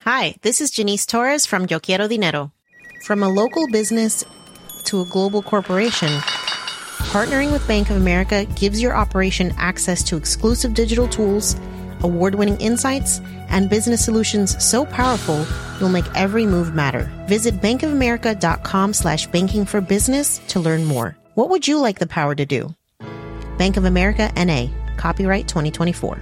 Hi, this is Janice Torres from Yo Quiero Dinero. From a local business to a global corporation, partnering with Bank of America gives your operation access to exclusive digital tools, award-winning insights, and business solutions so powerful you'll make every move matter. Visit bankofamerica.com/banking for business to learn more. What would you like the power to do? Bank of America, N.A. Copyright 2024.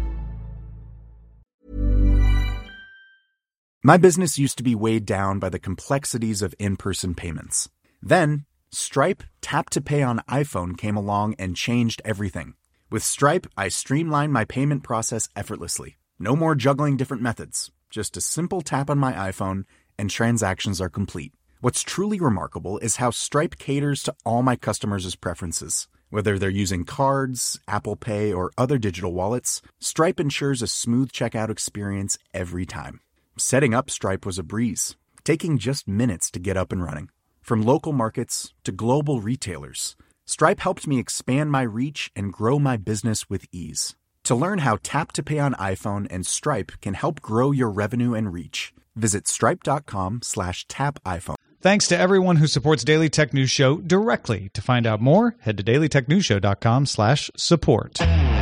My business used to be weighed down by the complexities of in-person payments. Then, Stripe Tap to Pay on iPhone came along and changed everything. With Stripe, I streamlined my payment process effortlessly. No more juggling different methods. Just a simple tap on my iPhone and transactions are complete. What's truly remarkable is how Stripe caters to all my customers' preferences. Whether they're using cards, Apple Pay, or other digital wallets, Stripe ensures a smooth checkout experience every time. Setting up Stripe was a breeze, taking just minutes to get up and running. From local markets to global retailers, Stripe helped me expand my reach and grow my business with ease. To learn how Tap to Pay on iPhone and Stripe can help grow your revenue and reach, visit stripe.com/tapiphone. Thanks to everyone who supports Daily Tech News Show directly. To find out more, head to dailytechnewsshow.com/support.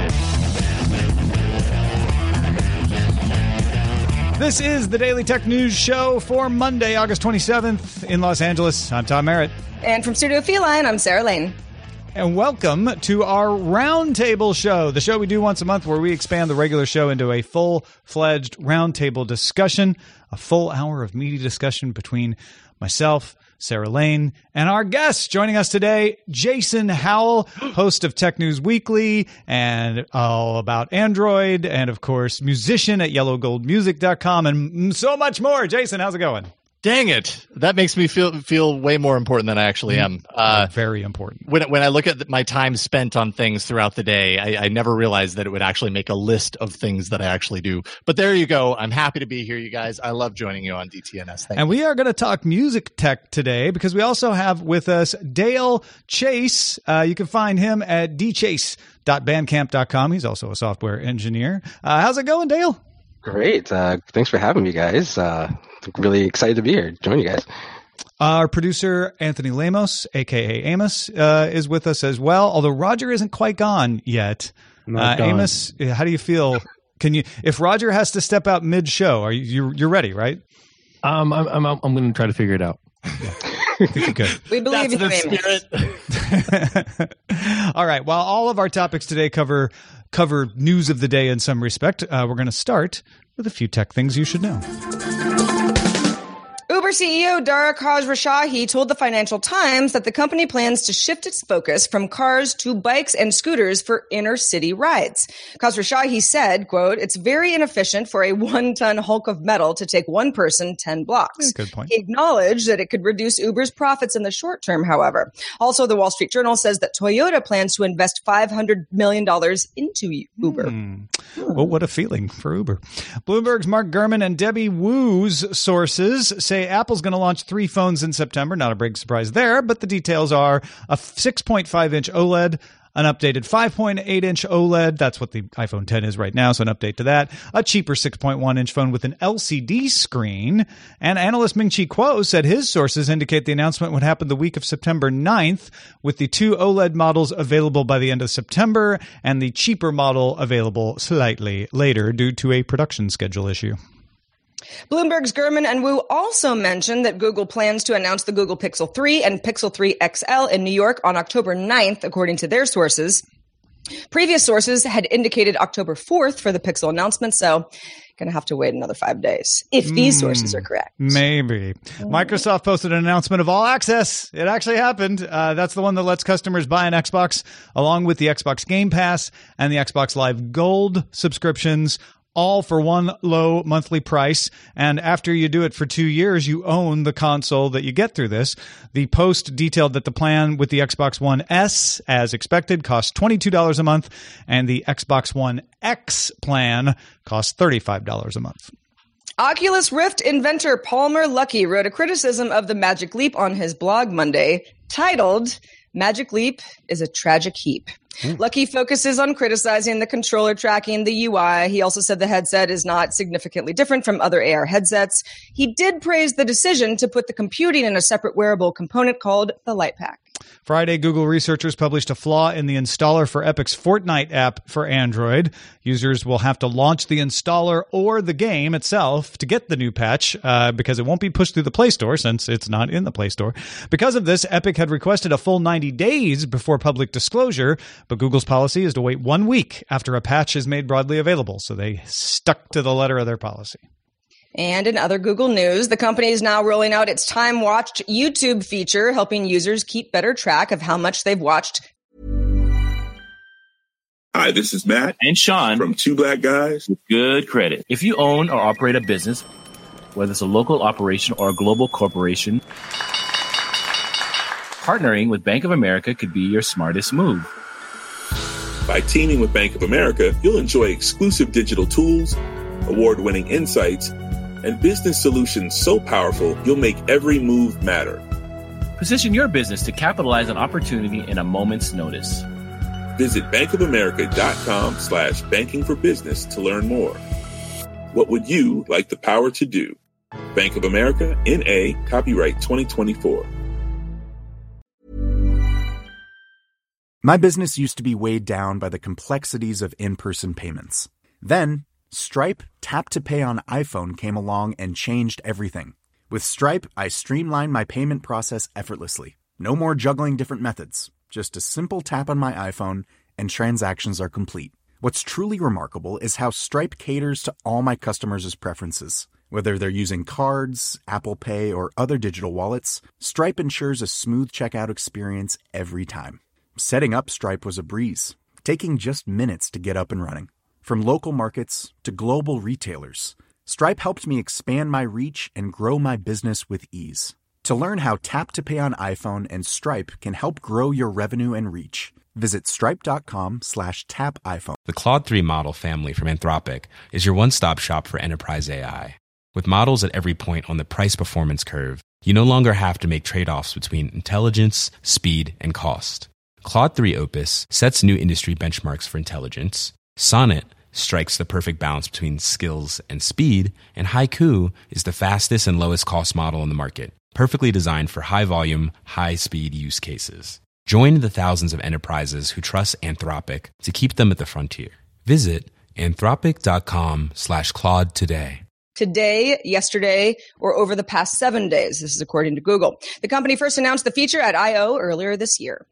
This is the Daily Tech News Show for Monday, August 27th in Los Angeles. I'm Tom Merritt. And from Studio Feline, I'm Sarah Lane. And welcome to our Roundtable Show, the show we do once a month where we expand the regular show into a full-fledged roundtable discussion, a full hour of meaty discussion between myself, Sarah Lane, and our guest joining us today, Jason Howell, host of Tech News Weekly and all about Android, and of course, musician at yellowgoldmusic.com, and so much more. Jason, how's it going? Dang it. That makes me feel way more important than I actually am. Very important. When I look at my time spent on things throughout the day, I never realized that it would actually make a list of things that I actually do. But there you go. I'm happy to be here, you guys. I love joining you on DTNS. Thank you. We are going to talk music tech today because we also have with us Dale Chase. You can find him at dchase.bandcamp.com. He's also a software engineer. How's it going, Dale? Great. Thanks for having me, guys. Really excited to be here. Join you guys. Our producer, Anthony Lemos, a.k.a. Amos, is with us as well, although Roger isn't quite gone yet. Amos, how do you feel? Can you, if Roger has to step out mid-show, you're ready, right? I'm going to try to figure it out. I think you could. We believe That's you, the Amos. spirit. All right. While all of our topics today cover news of the day in some respect, we're going to start with a few tech things you should know. Uber CEO Dara Khosrowshahi told the Financial Times that the company plans to shift its focus from cars to bikes and scooters for inner city rides. Khosrowshahi said, quote, "It's very inefficient for a 1-ton hulk of metal to take one person 10 blocks. Yeah, good point. He acknowledged that it could reduce Uber's profits in the short term, however. Also, the Wall Street Journal says that Toyota plans to invest $500 million into Uber. Well, what a feeling for Uber. Bloomberg's Mark Gurman and Debbie Woo's sources say Apple's going to launch 3 phones in September. Not a big surprise there, but the details are a 6.5-inch OLED, an updated 5.8-inch OLED. That's what the iPhone 10 is right now, so an update to that. A cheaper 6.1-inch phone with an LCD screen. And analyst Ming-Chi Kuo said his sources indicate the announcement would happen the week of September 9th, with the 2 OLED models available by the end of September and the cheaper model available slightly later due to a production schedule issue. Bloomberg's Gurman and Wu also mentioned that Google plans to announce the Google Pixel 3 and Pixel 3 XL in New York on October 9th, according to their sources. Previous sources had indicated October 4th for the Pixel announcement, so going to have to wait another 5 days, if these sources are correct. Maybe. Microsoft posted an announcement of All Access. It actually happened. That's the one that lets customers buy an Xbox along with the Xbox Game Pass and the Xbox Live Gold subscriptions, all for one low monthly price. And after you do it for 2 years, you own the console that you get through this. The post detailed that the plan with the Xbox One S, as expected, costs $22 a month, and the Xbox One X plan costs $35 a month. Oculus Rift inventor Palmer Luckey wrote a criticism of the Magic Leap on his blog Monday, titled, "Magic Leap is a tragic heap." Lucky focuses on criticizing the controller tracking, the UI. He also said the headset is not significantly different from other AR headsets. He did praise the decision to put the computing in a separate wearable component called the Lightpack. Friday, Google researchers published a flaw in the installer for Epic's Fortnite app for Android. Users will have to launch the installer or the game itself to get the new patch because it won't be pushed through the Play Store since it's not in the Play Store. Because of this, Epic had requested a full 90 days before public disclosure, but Google's policy is to wait 1 week after a patch is made broadly available, so they stuck to the letter of their policy. And in other Google news, the company is now rolling out its time-watched YouTube feature, helping users keep better track of how much they've watched. Hi, this is Matt and Sean from Two Black Guys with Good Credit. If you own or operate a business, whether it's a local operation or a global corporation, partnering with Bank of America could be your smartest move. By teaming with Bank of America, you'll enjoy exclusive digital tools, award-winning insights, and business solutions so powerful you'll make every move matter. Position your business to capitalize on opportunity in a moment's notice. Visit bankofamerica.com/banking for business to learn more. What would you like the power to do? Bank of America, N.A., copyright 2024. My business used to be weighed down by the complexities of in-person payments. Then, Stripe Tap to Pay on iPhone came along and changed everything. With Stripe, I streamlined my payment process effortlessly. No more juggling different methods. Just a simple tap on my iPhone and transactions are complete. What's truly remarkable is how Stripe caters to all my customers' preferences. Whether they're using cards, Apple Pay, or other digital wallets, Stripe ensures a smooth checkout experience every time. Setting up Stripe was a breeze, taking just minutes to get up and running. From local markets to global retailers, Stripe helped me expand my reach and grow my business with ease. To learn how Tap to Pay on iPhone and Stripe can help grow your revenue and reach, visit stripe.com/tapiphone. The Claude 3 model family from Anthropic is your one-stop shop for enterprise AI. With models at every point on the price-performance curve, you no longer have to make trade-offs between intelligence, speed, and cost. Claude 3 Opus sets new industry benchmarks for intelligence. Sonnet strikes the perfect balance between skills and speed, and Haiku is the fastest and lowest cost model on the market, perfectly designed for high-volume, high-speed use cases. Join the thousands of enterprises who trust Anthropic to keep them at the frontier. Visit anthropic.com/Claude today. Today, yesterday, or over the past 7 days. This is according to Google. The company first announced the feature at I.O. earlier this year.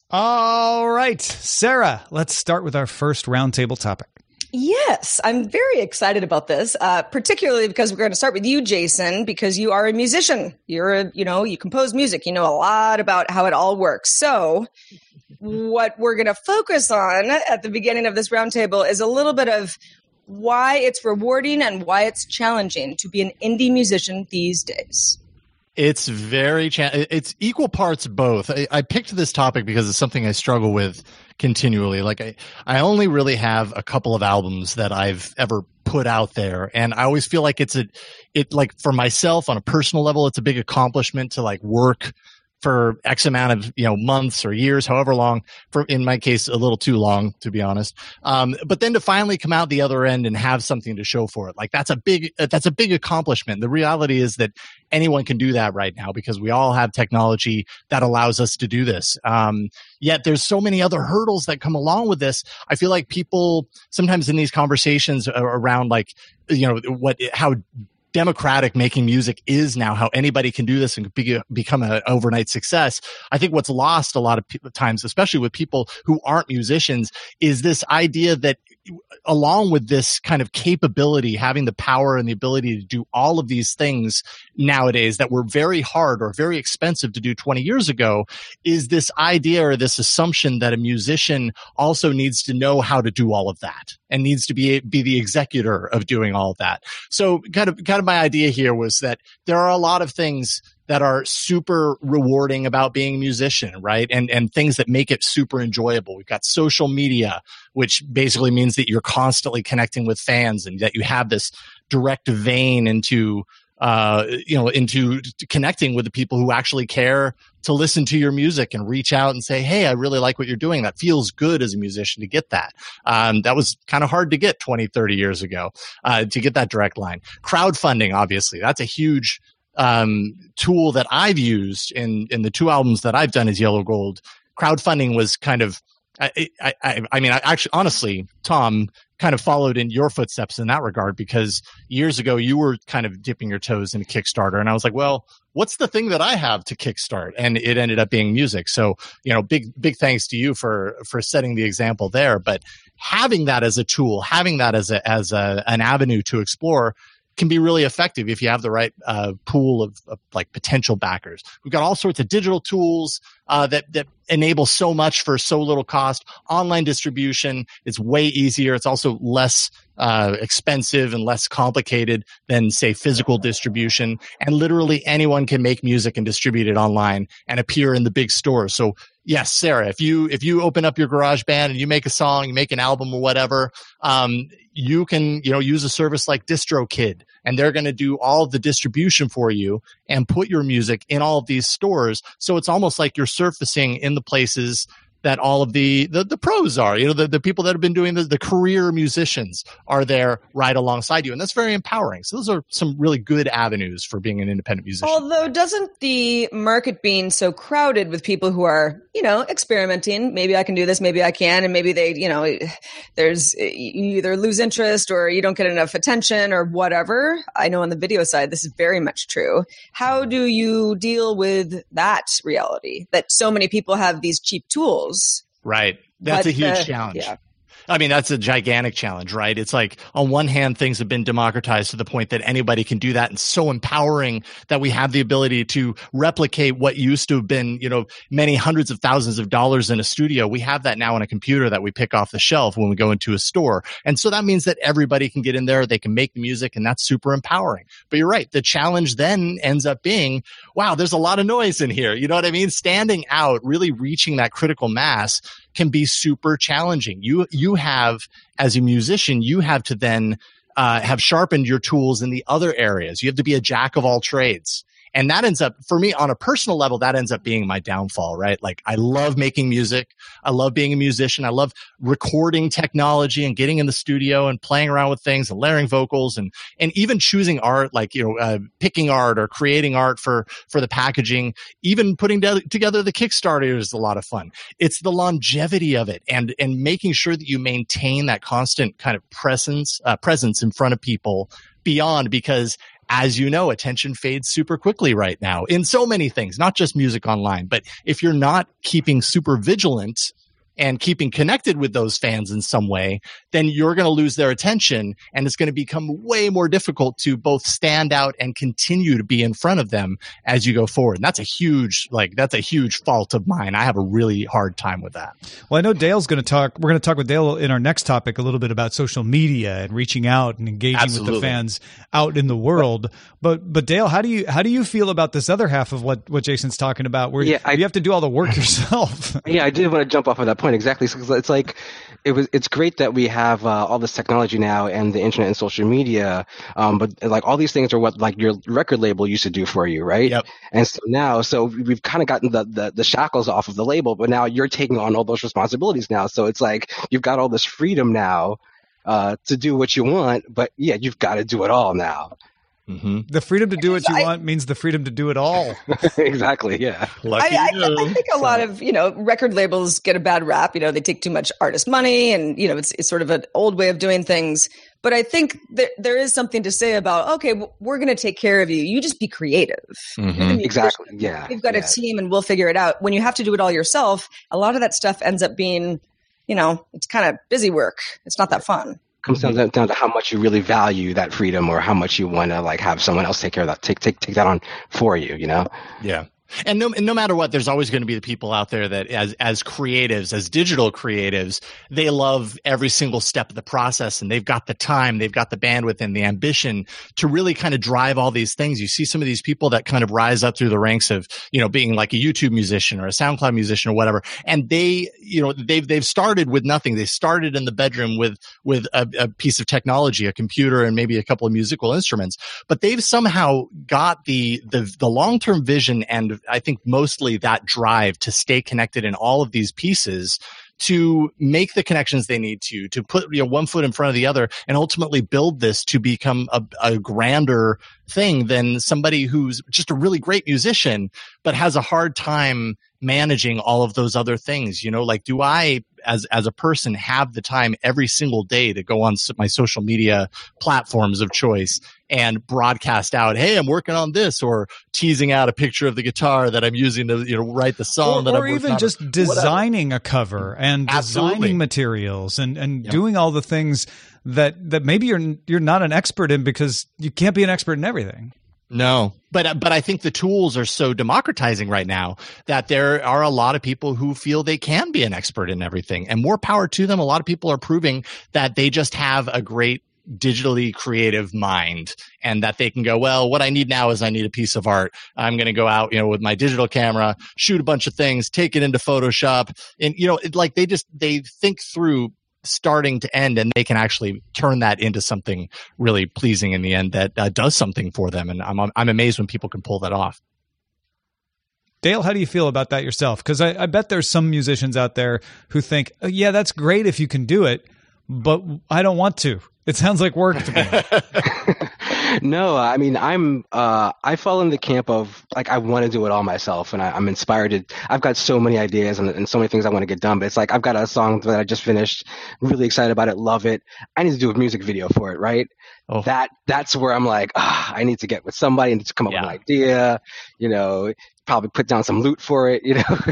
All right, Sarah, let's start with our first roundtable topic. Yes, I'm very excited about this, particularly because we're going to start with you, Jason, because you are a musician. You compose music. You know a lot about how it all works. So what we're going to focus on at the beginning of this roundtable is a little bit of why it's rewarding and why it's challenging to be an indie musician these days. It's it's equal parts both. I picked this topic because it's something I struggle with continually. Like I only really have a couple of albums that I've ever put out there, and I always feel like like for myself on a personal level, it's a big accomplishment to like work for X amount of, months or years, however long, for, in my case, a little too long, to be honest. But then to finally come out the other end and have something to show for it, like that's a big accomplishment. The reality is that anyone can do that right now because we all have technology that allows us to do this. Yet there's so many other hurdles that come along with this. I feel like people sometimes in these conversations around like, how democratic making music is now, how anybody can do this and become an overnight success. I think what's lost a lot of times, especially with people who aren't musicians, is this idea that along with this kind of capability, having the power and the ability to do all of these things nowadays that were very hard or very expensive to do 20 years ago, is this idea or this assumption that a musician also needs to know how to do all of that and needs to be the executor of doing all of that. So kind of my idea here was that there are a lot of things that are super rewarding about being a musician, right? And things that make it super enjoyable. We've got social media, which basically means that you're constantly connecting with fans and that you have this direct vein into into connecting with the people who actually care to listen to your music and reach out and say, hey, I really like what you're doing. That feels good as a musician to get that. That was kind of hard to get 20, 30 years ago, to get that direct line. Crowdfunding, obviously, that's a huge tool that I've used in the 2 albums that I've done as Yellow Gold. Crowdfunding was kind of, honestly, Tom, kind of followed in your footsteps in that regard, because years ago you were kind of dipping your toes into Kickstarter, and I was like, well, what's the thing that I have to kickstart? And it ended up being music. So, big thanks to you for setting the example there. But having that as a tool, having that as an avenue to explore can be really effective if you have the right pool of like potential backers. We've got all sorts of digital tools that enable so much for so little cost. Online distribution is way easier. It's also less expensive and less complicated than, say, physical distribution. And literally anyone can make music and distribute it online and appear in the big stores. So yes, Sarah, if you open up your GarageBand and you make a song, you make an album or whatever, you can, use a service like DistroKid, and they're going to do all of the distribution for you and put your music in all of these stores. So it's almost like you're surfacing in the places that all of the pros are, the people that have been doing the career musicians are there right alongside you. And that's very empowering. So those are some really good avenues for being an independent musician. Although doesn't the market being so crowded with people who are, experimenting, maybe I can do this, maybe I can, and maybe they, there's, you either lose interest or you don't get enough attention or whatever. I know on the video side, this is very much true. How do you deal with that reality that so many people have these cheap tools? Right. That's a huge challenge. Yeah. I mean, that's a gigantic challenge, right? It's like, on one hand, things have been democratized to the point that anybody can do that, and so empowering that we have the ability to replicate what used to have been, many hundreds of thousands of dollars in a studio. We have that now on a computer that we pick off the shelf when we go into a store. And so that means that everybody can get in there, they can make the music, and that's super empowering. But you're right. The challenge then ends up being, wow, there's a lot of noise in here. You know what I mean? Standing out, really reaching that critical mass can be super challenging. You have, as a musician, you have to then have sharpened your tools in the other areas. You have to be a jack of all trades. And that ends up, for me, on a personal level, that ends up being my downfall, right? Like, I love making music. I love being a musician. I love recording technology and getting in the studio and playing around with things and layering vocals and even choosing art, like, picking art or creating art for the packaging. Even putting together the Kickstarter is a lot of fun. It's the longevity of it and making sure that you maintain that constant kind of presence in front of people beyond, because as you know, attention fades super quickly right now in so many things, not just music online. But if you're not keeping super vigilant and keeping connected with those fans in some way, then you're going to lose their attention, and it's going to become way more difficult to both stand out and continue to be in front of them as you go forward. And that's a huge fault of mine. I have a really hard time with that. Well, I know Dale's going to talk. We're going to talk with Dale in our next topic a little bit about social media and reaching out and engaging Absolutely. with the fans out in the world. But Dale, how do you feel about this other half of what Jason's talking about, where you have to do all the work yourself? Yeah, I did want to jump off of that point exactly. So it's like it's great that we have all this technology now and the internet and social media, but like all these things are what like your record label used to do for you, right? Yep. And so now, we've kind of gotten the shackles off of the label, but now you're taking on all those responsibilities now. So it's like you've got all this freedom now to do what you want, but yeah, you've got to do it all now. Mm-hmm. The freedom to do what you want means the freedom to do it all. Exactly. Yeah. I think a lot of, record labels get a bad rap. They take too much artist money and, it's sort of an old way of doing things. But I think there is something to say about, okay, we're going to take care of you. You just be creative. Mm-hmm. Exactly. Yeah. We've got a team and we'll figure it out. When you have to do it all yourself, a lot of that stuff ends up being, it's kind of busy work. It's not that fun. Comes down to how much you really value that freedom, or how much you want to like have someone else take care of that, take that on for you, Yeah. And no matter what, there's always going to be the people out there that as creatives, as digital creatives, they love every single step of the process, and they've got the time, they've got the bandwidth and the ambition to really kind of drive all these things. You see some of these people that kind of rise up through the ranks of, being like a YouTube musician or a SoundCloud musician or whatever. And they've started with nothing. They started in the bedroom with a piece of technology, a computer, and maybe a couple of musical instruments, but they've somehow got the long-term vision, and I think mostly that drive to stay connected in all of these pieces to make the connections they need to put one foot in front of the other, and ultimately build this to become a grander thing than somebody who's just a really great musician but has a hard time managing all of those other things. Like, do I as a person have the time every single day to go on my social media platforms of choice and broadcast out, hey, I'm working on this, or teasing out a picture of the guitar that I'm using to write the song that I'm working on, or even just designing a cover and designing materials and doing all the things that maybe you're not an expert in, because you can't be an expert in everything. No, but I think the tools are so democratizing right now that there are a lot of people who feel they can be an expert in everything, and more power to them. A lot of people are proving that they just have a great digitally creative mind, and that they can go, well, what I need now is I need a piece of art. I'm going to go out, with my digital camera, shoot a bunch of things, take it into Photoshop, and they think through starting to end, and they can actually turn that into something really pleasing in the end that does something for them. And I'm amazed when people can pull that off. Dale, how do you feel about that yourself? Because I bet there's some musicians out there who think, oh, yeah, that's great if you can do it, but I don't want to. It sounds like work to me. No, I mean, I fall in the camp of, like, I want to do it all myself, and I'm inspired I've got so many ideas and so many things I want to get done, but it's like, I've got a song that I just finished, really excited about it, love it. I need to do a music video for it, right? Oh. That's where I'm like, I need to get with somebody and to come up with an idea, probably put down some loot for it,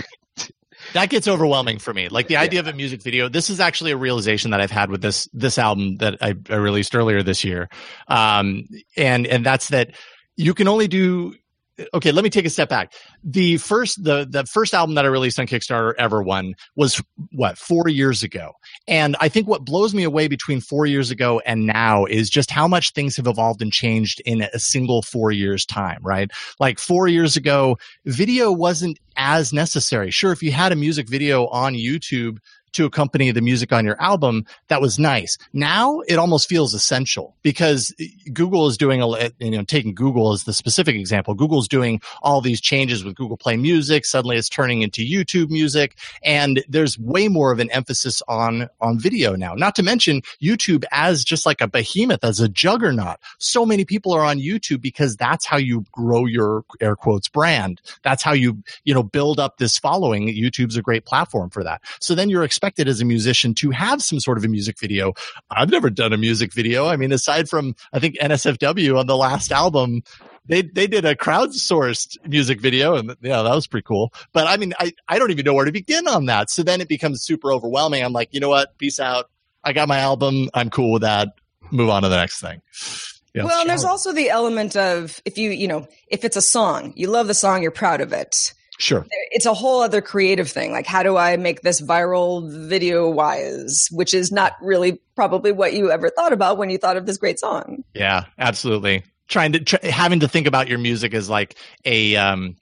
That gets overwhelming for me. Like, the idea of a music video, this is actually a realization that I've had with this album that I released earlier this year. And that's that you can only do. Okay, let me take a step back. The first album that I released on Kickstarter, Everone, was 4 years ago. And I think what blows me away between 4 years ago and now is just how much things have evolved and changed in a single 4 years time, right? Like, 4 years ago, video wasn't as necessary. Sure, if you had a music video on YouTube to accompany the music on your album, that was nice. Now it almost feels essential, because Google is doing taking Google as the specific example. Google's doing all these changes with Google Play Music. Suddenly it's turning into YouTube Music, and there's way more of an emphasis on video now. Not to mention YouTube as just like a behemoth, as a juggernaut. So many people are on YouTube because that's how you grow your air quotes brand. That's how you build up this following. YouTube's a great platform for that. So then you're expected as a musician to have some sort of a music video. I've never done a music video. I mean, aside from, I think, NSFW on the last album, they did a crowdsourced music video, and that was pretty cool. But I mean, I don't even know where to begin on that. So then it becomes super overwhelming. I'm like, you know what? Peace out. I got my album. I'm cool with that. Move on to the next thing. Yeah, well, and there's also the element of, if if it's a song, you love the song, you're proud of it. Sure. It's a whole other creative thing. Like, how do I make this viral video-wise, which is not really probably what you ever thought about when you thought of this great song. Yeah, absolutely. Having to think about your music as like a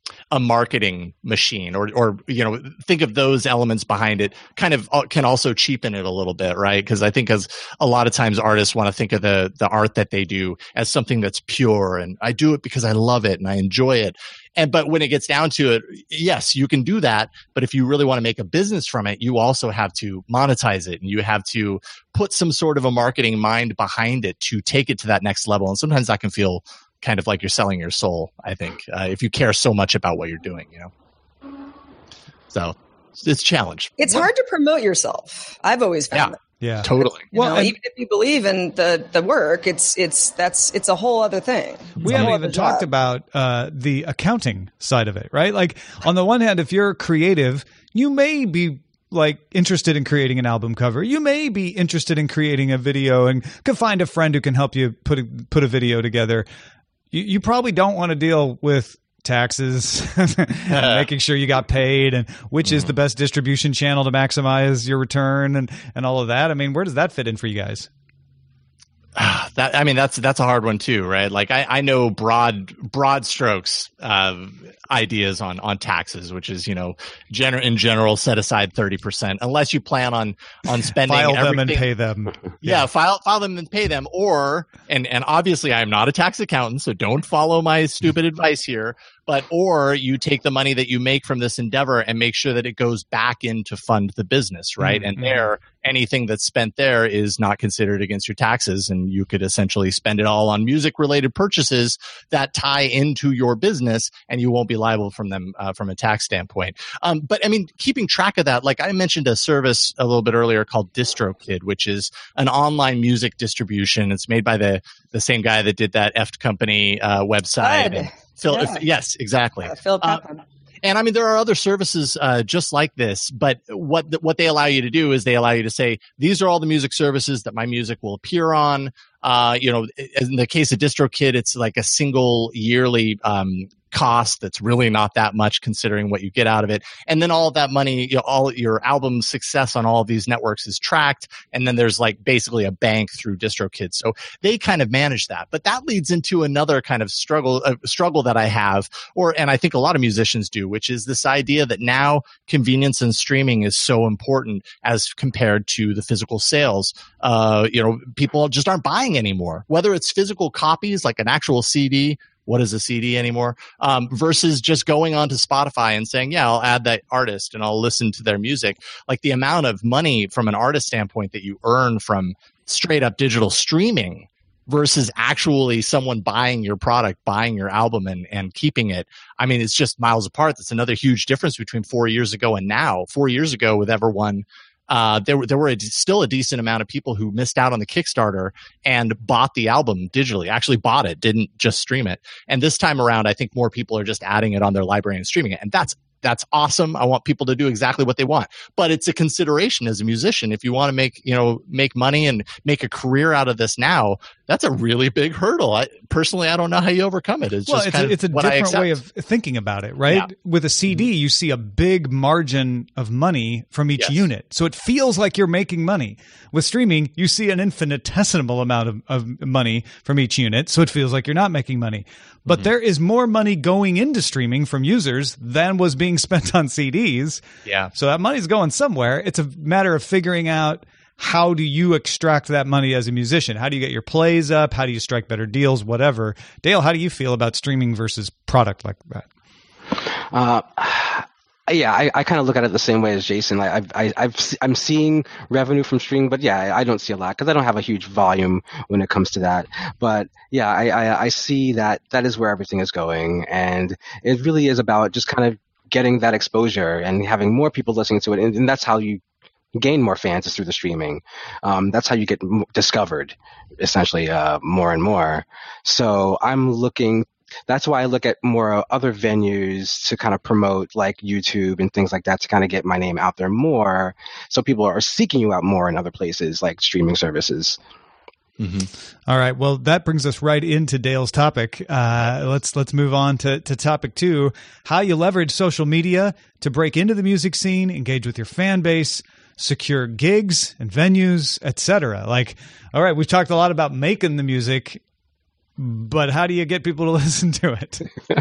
marketing machine, or think of those elements behind it, kind of can also cheapen it a little bit, right? Because I think as a lot of times artists want to think of the art that they do as something that's pure, and I do it because I love it and I enjoy it. But when it gets down to it, yes, you can do that. But if you really want to make a business from it, you also have to monetize it, and you have to put some sort of a marketing mind behind it to take it to that next level. And sometimes that can feel kind of like you're selling your soul, I think, if you care so much about what you're doing, So it's a challenge. It's hard to promote yourself. I've always found that. Yeah, totally. Even if you believe in the work, it's a whole other thing. We haven't even talked about the accounting side of it, right? Like, on the one hand, if you're creative, you may be like interested in creating an album cover. You may be interested in creating a video and can find a friend who can help you put a video together. You probably don't want to deal with taxes, making sure you got paid, and which is the best distribution channel to maximize your return, and all of that. I mean, where does that fit in for you guys? That's a hard one too, right? Like I know broad strokes ideas on taxes, which is, in general, set aside 30%, unless you plan on spending file everything. them and pay them. Yeah, file them and pay them. Or and obviously I'm not a tax accountant, so don't follow my stupid advice here. Or you take the money that you make from this endeavor and make sure that it goes back in to fund the business, right? And anything that's spent there is not considered against your taxes, and you could essentially spend it all on music-related purchases that tie into your business, and you won't be liable from them from a tax standpoint. But I mean, keeping track of that, like I mentioned a service a little bit earlier called DistroKid, which is an online music distribution. It's made by the same guy that did that Eft Company website. Yes, exactly. Philip Kaufman. And I mean, there are other services just like this, but what they allow you to do is they allow you to say, these are all the music services that my music will appear on. In the case of DistroKid, it's like a single yearly cost that's really not that much considering what you get out of it. And then all of that money, all your album success on all of these networks is tracked. And then there's like basically a bank through DistroKid. So they kind of manage that. But that leads into another kind of struggle that I have, and I think a lot of musicians do, which is this idea that now convenience and streaming is so important as compared to the physical sales. People just aren't buying anymore, whether it's physical copies like an actual CD. What is a CD anymore? Versus just going onto Spotify and saying, yeah, I'll add that artist and I'll listen to their music. Like the amount of money from an artist standpoint that you earn from straight up digital streaming versus actually someone buying your product, buying your album and keeping it. I mean, it's just miles apart. That's another huge difference between 4 years ago and now. 4 years ago with Everone, there were still a decent amount of people who missed out on the Kickstarter and bought the album digitally, actually bought it, didn't just stream it. And this time around, I think more people are just adding it on their library and streaming it. And that's awesome. I want people to do exactly what they want, but it's a consideration as a musician. If you want to make money and make a career out of this now, that's a really big hurdle. I don't know how you overcome it. It's a different way of thinking about it, right? Yeah. With a CD, you see a big margin of money from each unit. So it feels like you're making money. With streaming, you see an infinitesimal amount of money from each unit. So it feels like you're not making money. But there is more money going into streaming from users than was being spent on CDs. Yeah. So that money's going somewhere. It's a matter of figuring out, how do you extract that money as a musician? How do you get your plays up? How do you strike better deals? Whatever. Dale, how do you feel about streaming versus product like that? I kind of look at it the same way as Jason. I'm seeing revenue from streaming, but I don't see a lot because I don't have a huge volume when it comes to that. But I see that is where everything is going, and it really is about just kind of getting that exposure and having more people listening to it, and that's how you gain more fans, is through the streaming. That's how you get discovered, essentially, more and more. So that's why I look at more other venues to kind of promote, like YouTube and things like that, to kind of get my name out there more, so people are seeking you out more in other places like streaming services. Mm-hmm. All right. Well, that brings us right into Dale's topic. Let's move on to topic 2, how you leverage social media to break into the music scene, engage with your fan base, secure gigs and venues, etc. All right, we've talked a lot about making the music, but how do you get people to listen to it?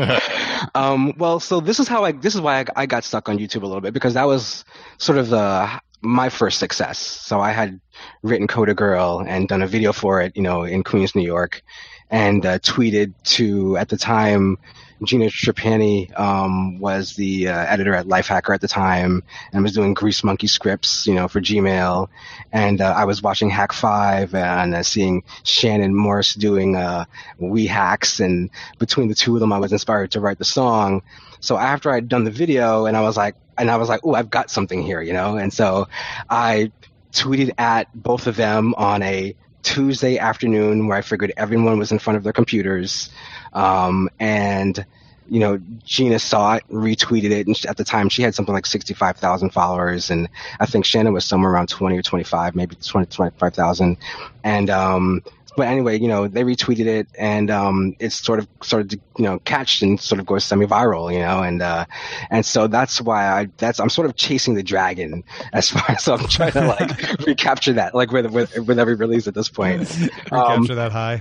So this is why I got stuck on YouTube a little bit, because that was sort of my first success. So I had written Coda Girl and done a video for it, in Queens, New York, and tweeted to, at the time, Gina Trapani was the editor at Lifehacker at the time, and was doing Grease Monkey scripts, for Gmail. And I was watching Hack 5 and seeing Shannon Morse doing We Hacks, and between the two of them, I was inspired to write the song. So after I'd done the video, and I was like, oh, I've got something here, And so I tweeted at both of them on a Tuesday afternoon where I figured everyone was in front of their computers. And Gina saw it, retweeted it, and at the time she had something like 65,000 followers, and I think Shannon was somewhere around 20 or 25, maybe 20, 25,000. And but anyway, you know, they retweeted it, and it sort of started to, you know, catch and sort of go semi-viral, you know, and so that's why I'm sort of chasing the dragon as far as I'm trying to like recapture that, like with every release at this point. Recapture that high.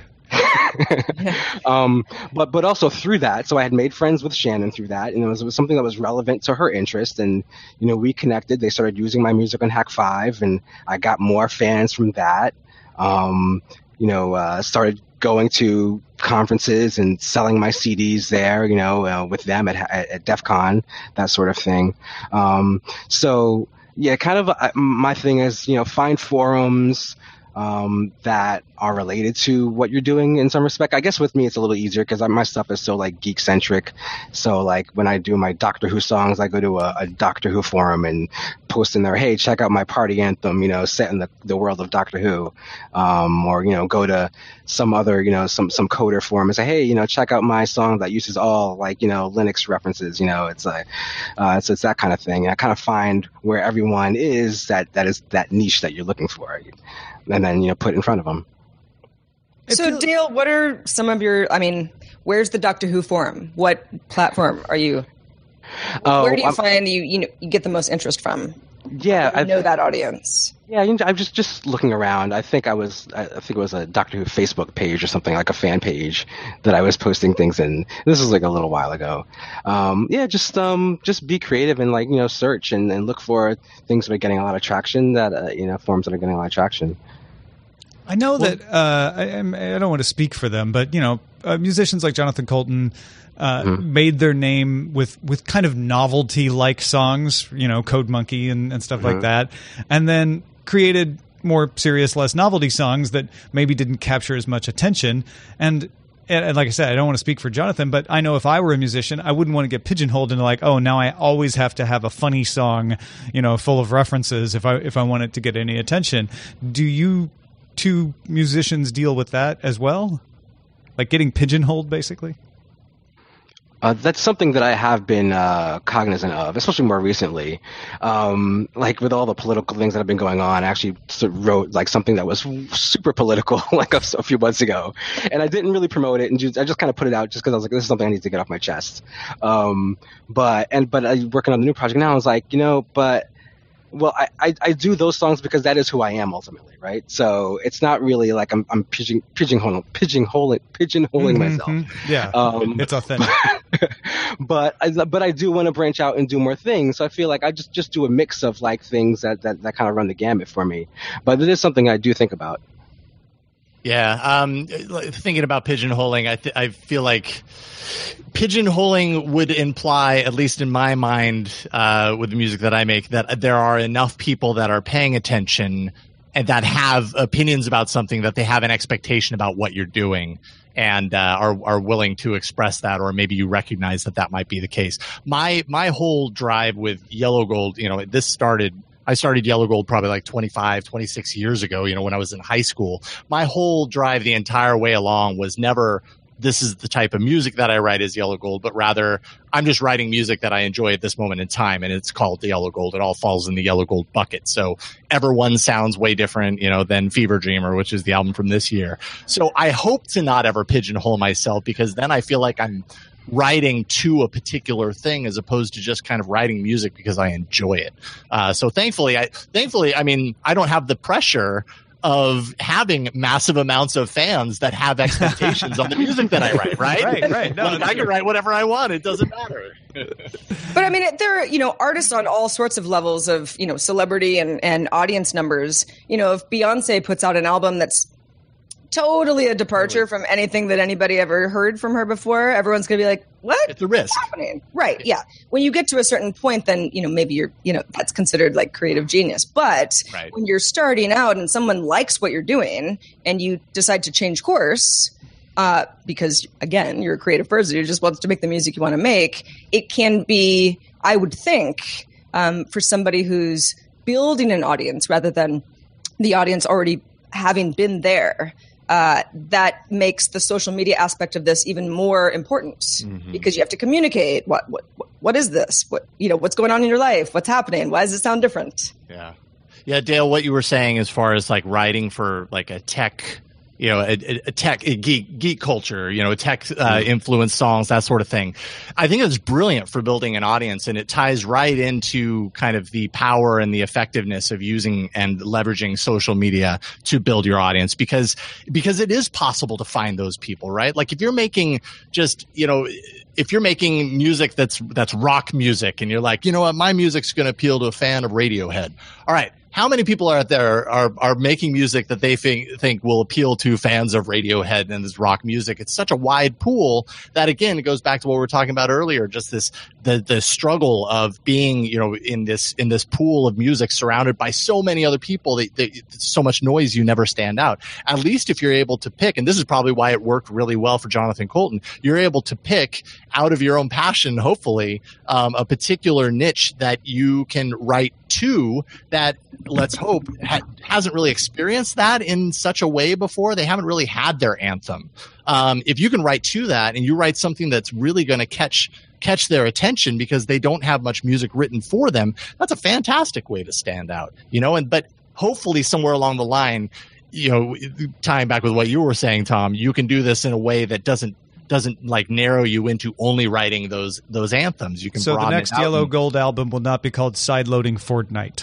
But also through that, so I had made friends with Shannon through that, and it was something that was relevant to her interest, and you know, we connected. They started using my music on Hack 5, and I got more fans from that. You know, started going to conferences and selling my CDs there, you know, with them at DEF CON, that sort of thing. So yeah, kind of my thing is, you know, find forums that are related to what you're doing in some respect. I guess with me it's a little easier because my stuff is so like geek centric. So like when I do my Doctor Who songs, I go to a Doctor Who forum and post in there, hey, check out my party anthem, you know, set in the world of Doctor Who. Or, you know, go to some other, you know, some coder forum and say, hey, you know, check out my song that uses all like, you know, Linux references. You know, it's like so it's that kind of thing. And I kind of find where everyone is that is that niche that you're looking for. And then, you know, put it in front of them. So, Dale, what are some of your, I mean, where's the Doctor Who forum? What platform are you, where do you find you get the most interest from? Yeah. I know that audience. Yeah, I'm just looking around. I think it was a Doctor Who Facebook page or something, like a fan page that I was posting things in. This was like a little while ago. Yeah, just be creative and like, you know, search and look for things that are getting a lot of traction, that you know, forums that are getting a lot of traction. I know that I don't want to speak for them, but you know, musicians like Jonathan Coulton made their name with kind of novelty like songs, you know, Code Monkey and stuff like that, and then created more serious, less novelty songs that maybe didn't capture as much attention. And like I said, I don't want to speak for Jonathan, but I know if I were a musician, I wouldn't want to get pigeonholed into like, oh, now I always have to have a funny song, you know, full of references if I want it to get any attention. Do you two musicians deal with that as well? Like getting pigeonholed, basically? That's something that I have been cognizant of, especially more recently. Like with all the political things that have been going on, I actually wrote like something that was super political like a few months ago, and I didn't really promote it, and I just kind of put it out just because I was like, this is something I need to get off my chest. But I'm working on the new project now. I was like, you know, well, I do those songs because that is who I am ultimately, right? So it's not really like I'm pigeonholing myself. Yeah, it's authentic. but I do want to branch out and do more things. So I feel like I just do a mix of like things that kind of run the gamut for me. But it is something I do think about. Yeah, thinking about pigeonholing, I feel like pigeonholing would imply, at least in my mind, with the music that I make, that there are enough people that are paying attention and that have opinions about something, that they have an expectation about what you're doing and are willing to express that, or maybe you recognize that might be the case. My whole drive with Yellow Gold, you know, I started Yellow Gold probably like 26 years ago, you know, when I was in high school. My whole drive the entire way along was never, this is the type of music that I write as Yellow Gold, but rather I'm just writing music that I enjoy at this moment in time, and it's called the Yellow Gold. It all falls in the Yellow Gold bucket. So Everyone sounds way different, you know, than Fever Dreamer, which is the album from this year. So I hope to not ever pigeonhole myself, because then I feel like I'm writing to a particular thing as opposed to just kind of writing music because I enjoy it. So thankfully, I mean, I don't have the pressure of having massive amounts of fans that have expectations on the music that I write, right? Right. No, like, I can write whatever I want. It doesn't matter. But I mean, there are, you know, artists on all sorts of levels of, you know, celebrity and audience numbers. You know, if Beyonce puts out an album that's totally a departure from anything that anybody ever heard from her before, everyone's going to be like, what? It's a risk. What's happening? Right. Yeah. When you get to a certain point, then, you know, maybe you're, you know, that's considered like creative genius. But when you're starting out and someone likes what you're doing and you decide to change course, because again, you're a creative person who just wants to make the music you want to make, it can be, I would think, for somebody who's building an audience rather than the audience already having been there, that makes the social media aspect of this even more important, because you have to communicate what is this? What, you know, what's going on in your life? What's happening? Why does it sound different? Yeah. Dale, what you were saying as far as like writing for like a tech a tech geek culture, tech influenced songs, that sort of thing. I think it's brilliant for building an audience, and it ties right into kind of the power and the effectiveness of using and leveraging social media to build your audience, because it is possible to find those people, right? Like if you're making if you're making music that's rock music, and you're like, you know what, my music's going to appeal to a fan of Radiohead. All right. How many people out there are making music that they think will appeal to fans of Radiohead and this rock music? It's such a wide pool that, again, it goes back to what we were talking about earlier, just the struggle of being, in this pool of music surrounded by so many other people, so much noise, you never stand out. At least if you're able to pick, and this is probably why it worked really well for Jonathan Coulton, you're able to pick out of your own passion, hopefully, a particular niche that you can write to that, let's hope, hasn't really experienced that in such a way before. They haven't really had their anthem. If you can write to that, and you write something that's really going to catch their attention because they don't have much music written for them, that's a fantastic way to stand out, but hopefully somewhere along the line, tying back with what you were saying, Tom, you can do this in a way that doesn't like narrow you into only writing those anthems. You can so the next Yellow Gold album will not be called Sideloading Fortnite.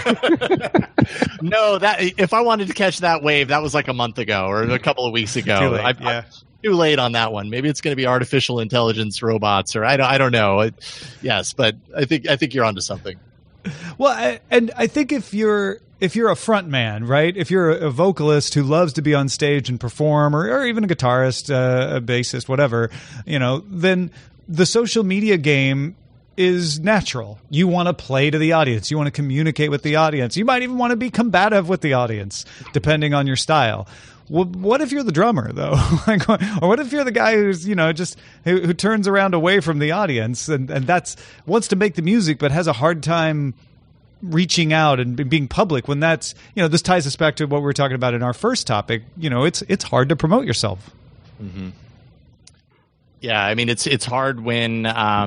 No, that if I wanted to catch that wave, that was like a month ago or a couple of weeks ago. Too late, yeah. Too late on that one. Maybe it's going to be artificial intelligence robots, or I don't know. Yes, but I think you're onto something. Well, I think if you're a front man, right? If you're a vocalist who loves to be on stage and perform, or even a guitarist, a bassist, whatever, then the social media game is natural. You want to play to the audience. You want to communicate with the audience. You might even want to be combative with the audience, depending on your style. What if you're the drummer, though? Or what if you're the guy who's, who turns around away from the audience and wants to make the music but has a hard time reaching out and being public when that's, this ties us back to what we were talking about in our first topic. It's hard to promote yourself. Mm-hmm. Yeah, I mean, it's hard when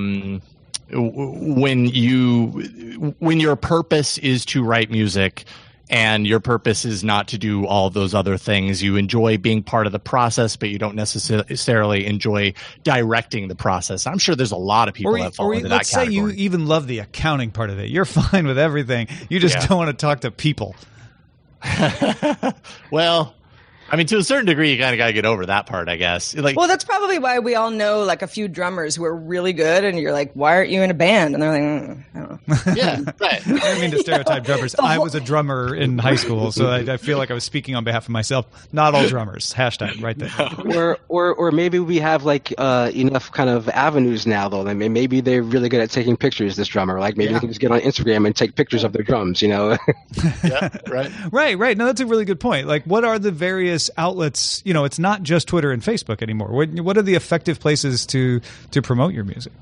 your purpose is to write music and your purpose is not to do all those other things. You enjoy being part of the process, but you don't necessarily enjoy directing the process. I'm sure there's a lot of people that fall into that category. Let's say you even love the accounting part of it. You're fine with everything. You just don't want to talk to people. Well, I mean, to a certain degree, you kind of got to get over that part, I guess. Well, that's probably why we all know like a few drummers who are really good, and you're like, "Why aren't you in a band?" And they're like, I don't know. Yeah, right. I don't mean to stereotype drummers. I was a drummer in high school, so I feel like I was speaking on behalf of myself. Not all drummers. Hashtag right there. Or maybe we have like enough kind of avenues now, though. I mean, maybe they're really good at taking pictures. This drummer, like maybe they can just get on Instagram and take pictures of their drums. Yeah, right. Right. No, that's a really good point. Like, what are the various outlets? It's not just Twitter and Facebook anymore. What are the effective places to promote your music?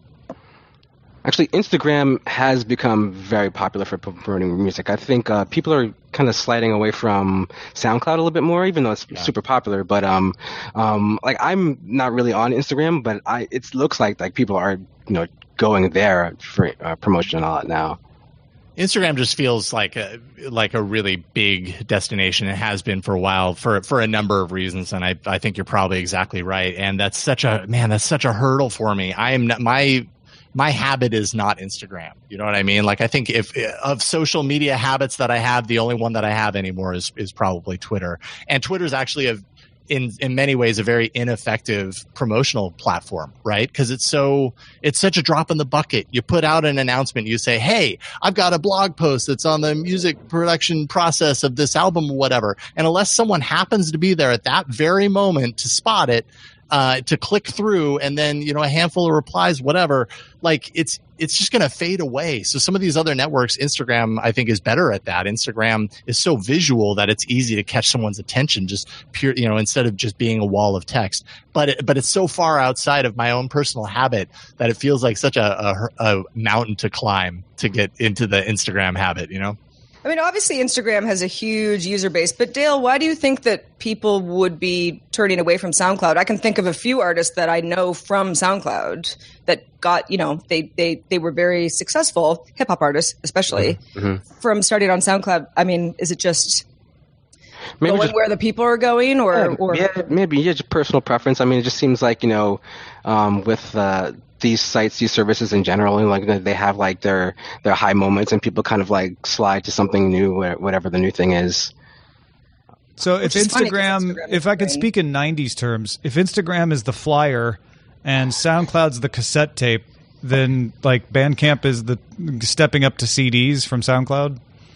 Actually, Instagram has become very popular for promoting music. I think people are kind of sliding away from SoundCloud a little bit more, even though it's super popular. But like I'm not really on Instagram, but it looks like people are going there for promotion a lot now. Instagram just feels like a really big destination. It has been for a while for a number of reasons, and I think you're probably exactly right. And that's such a hurdle for me. I am not, my habit is not Instagram. You know what I mean? Like I think if of social media habits that I have, the only one that I have anymore is probably Twitter. And Twitter's actually in many ways a very ineffective promotional platform, right? Because it's such a drop in the bucket. You put out an announcement, you say, hey, I've got a blog post that's on the music production process of this album or whatever. And unless someone happens to be there at that very moment to spot it, to click through, and then a handful of replies, whatever, like it's just going to fade away. So some of these other networks, Instagram, I think, is better at that. Instagram is so visual that it's easy to catch someone's attention, just pure, instead of just being a wall of text. But it's so far outside of my own personal habit that it feels like such a mountain to climb to get into the Instagram habit. I mean, obviously Instagram has a huge user base, but Dale, why do you think that people would be turning away from SoundCloud? I can think of a few artists that I know from SoundCloud that got, they were very successful, hip hop artists especially, from starting on SoundCloud. I mean, is it just Maybe going where the people are going, or maybe just personal preference. I mean, it just seems like, with these sites, these services in general, and like they have like their high moments, and people kind of like slide to something new, whatever the new thing is. So if Instagram, if I could speak in 90s terms, if Instagram is the flyer and SoundCloud's the cassette tape, then like Bandcamp is the stepping up to CDs from SoundCloud?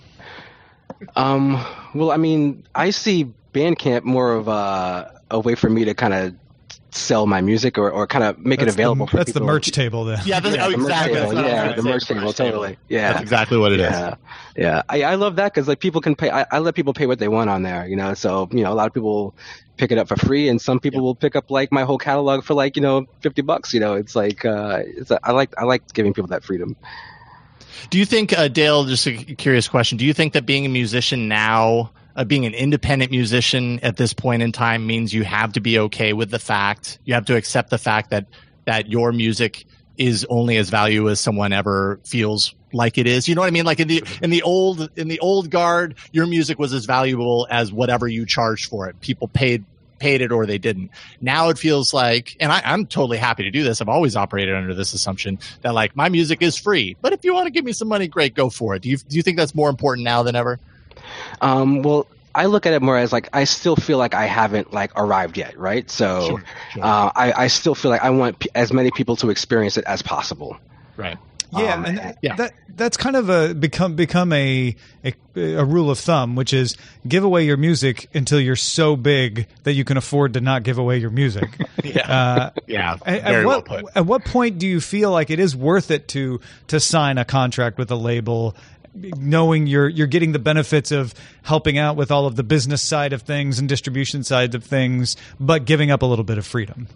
Well, I mean, I see Bandcamp more of a way for me to kind of sell my music or kind of make it available for people. That's the merch table then. Yeah, exactly. The merch table, totally. Yeah, that's exactly what it is. Yeah, I love that because like people can pay. I let people pay what they want on there, So a lot of people pick it up for free, and some people will pick up like my whole catalog for like $50. It's like I like giving people that freedom. Do you think, Dale? Just a curious question. Do you think that being a musician now, being an independent musician at this point in time, means you have to be okay with the fact, you have to accept the fact that your music is only as valuable as someone ever feels like it is? You know what I mean? Like in the old guard, your music was as valuable as whatever you charged for it. People paid it or they didn't. Now it feels like, and I'm totally happy to do this. I've always operated under this assumption that like my music is free, but if you want to give me some money, great, go for it. Do you think that's more important now than ever? Well, I look at it more as like I still feel like I haven't like arrived yet, right? So Sure. I still feel like I want as many people to experience it as possible. Right. Yeah, that's kind of become a rule of thumb, which is give away your music until you're so big that you can afford to not give away your music. Very well put. At what point do you feel like it is worth it to sign a contract with a label, knowing you're getting the benefits of helping out with all of the business side of things and distribution side of things, but giving up a little bit of freedom?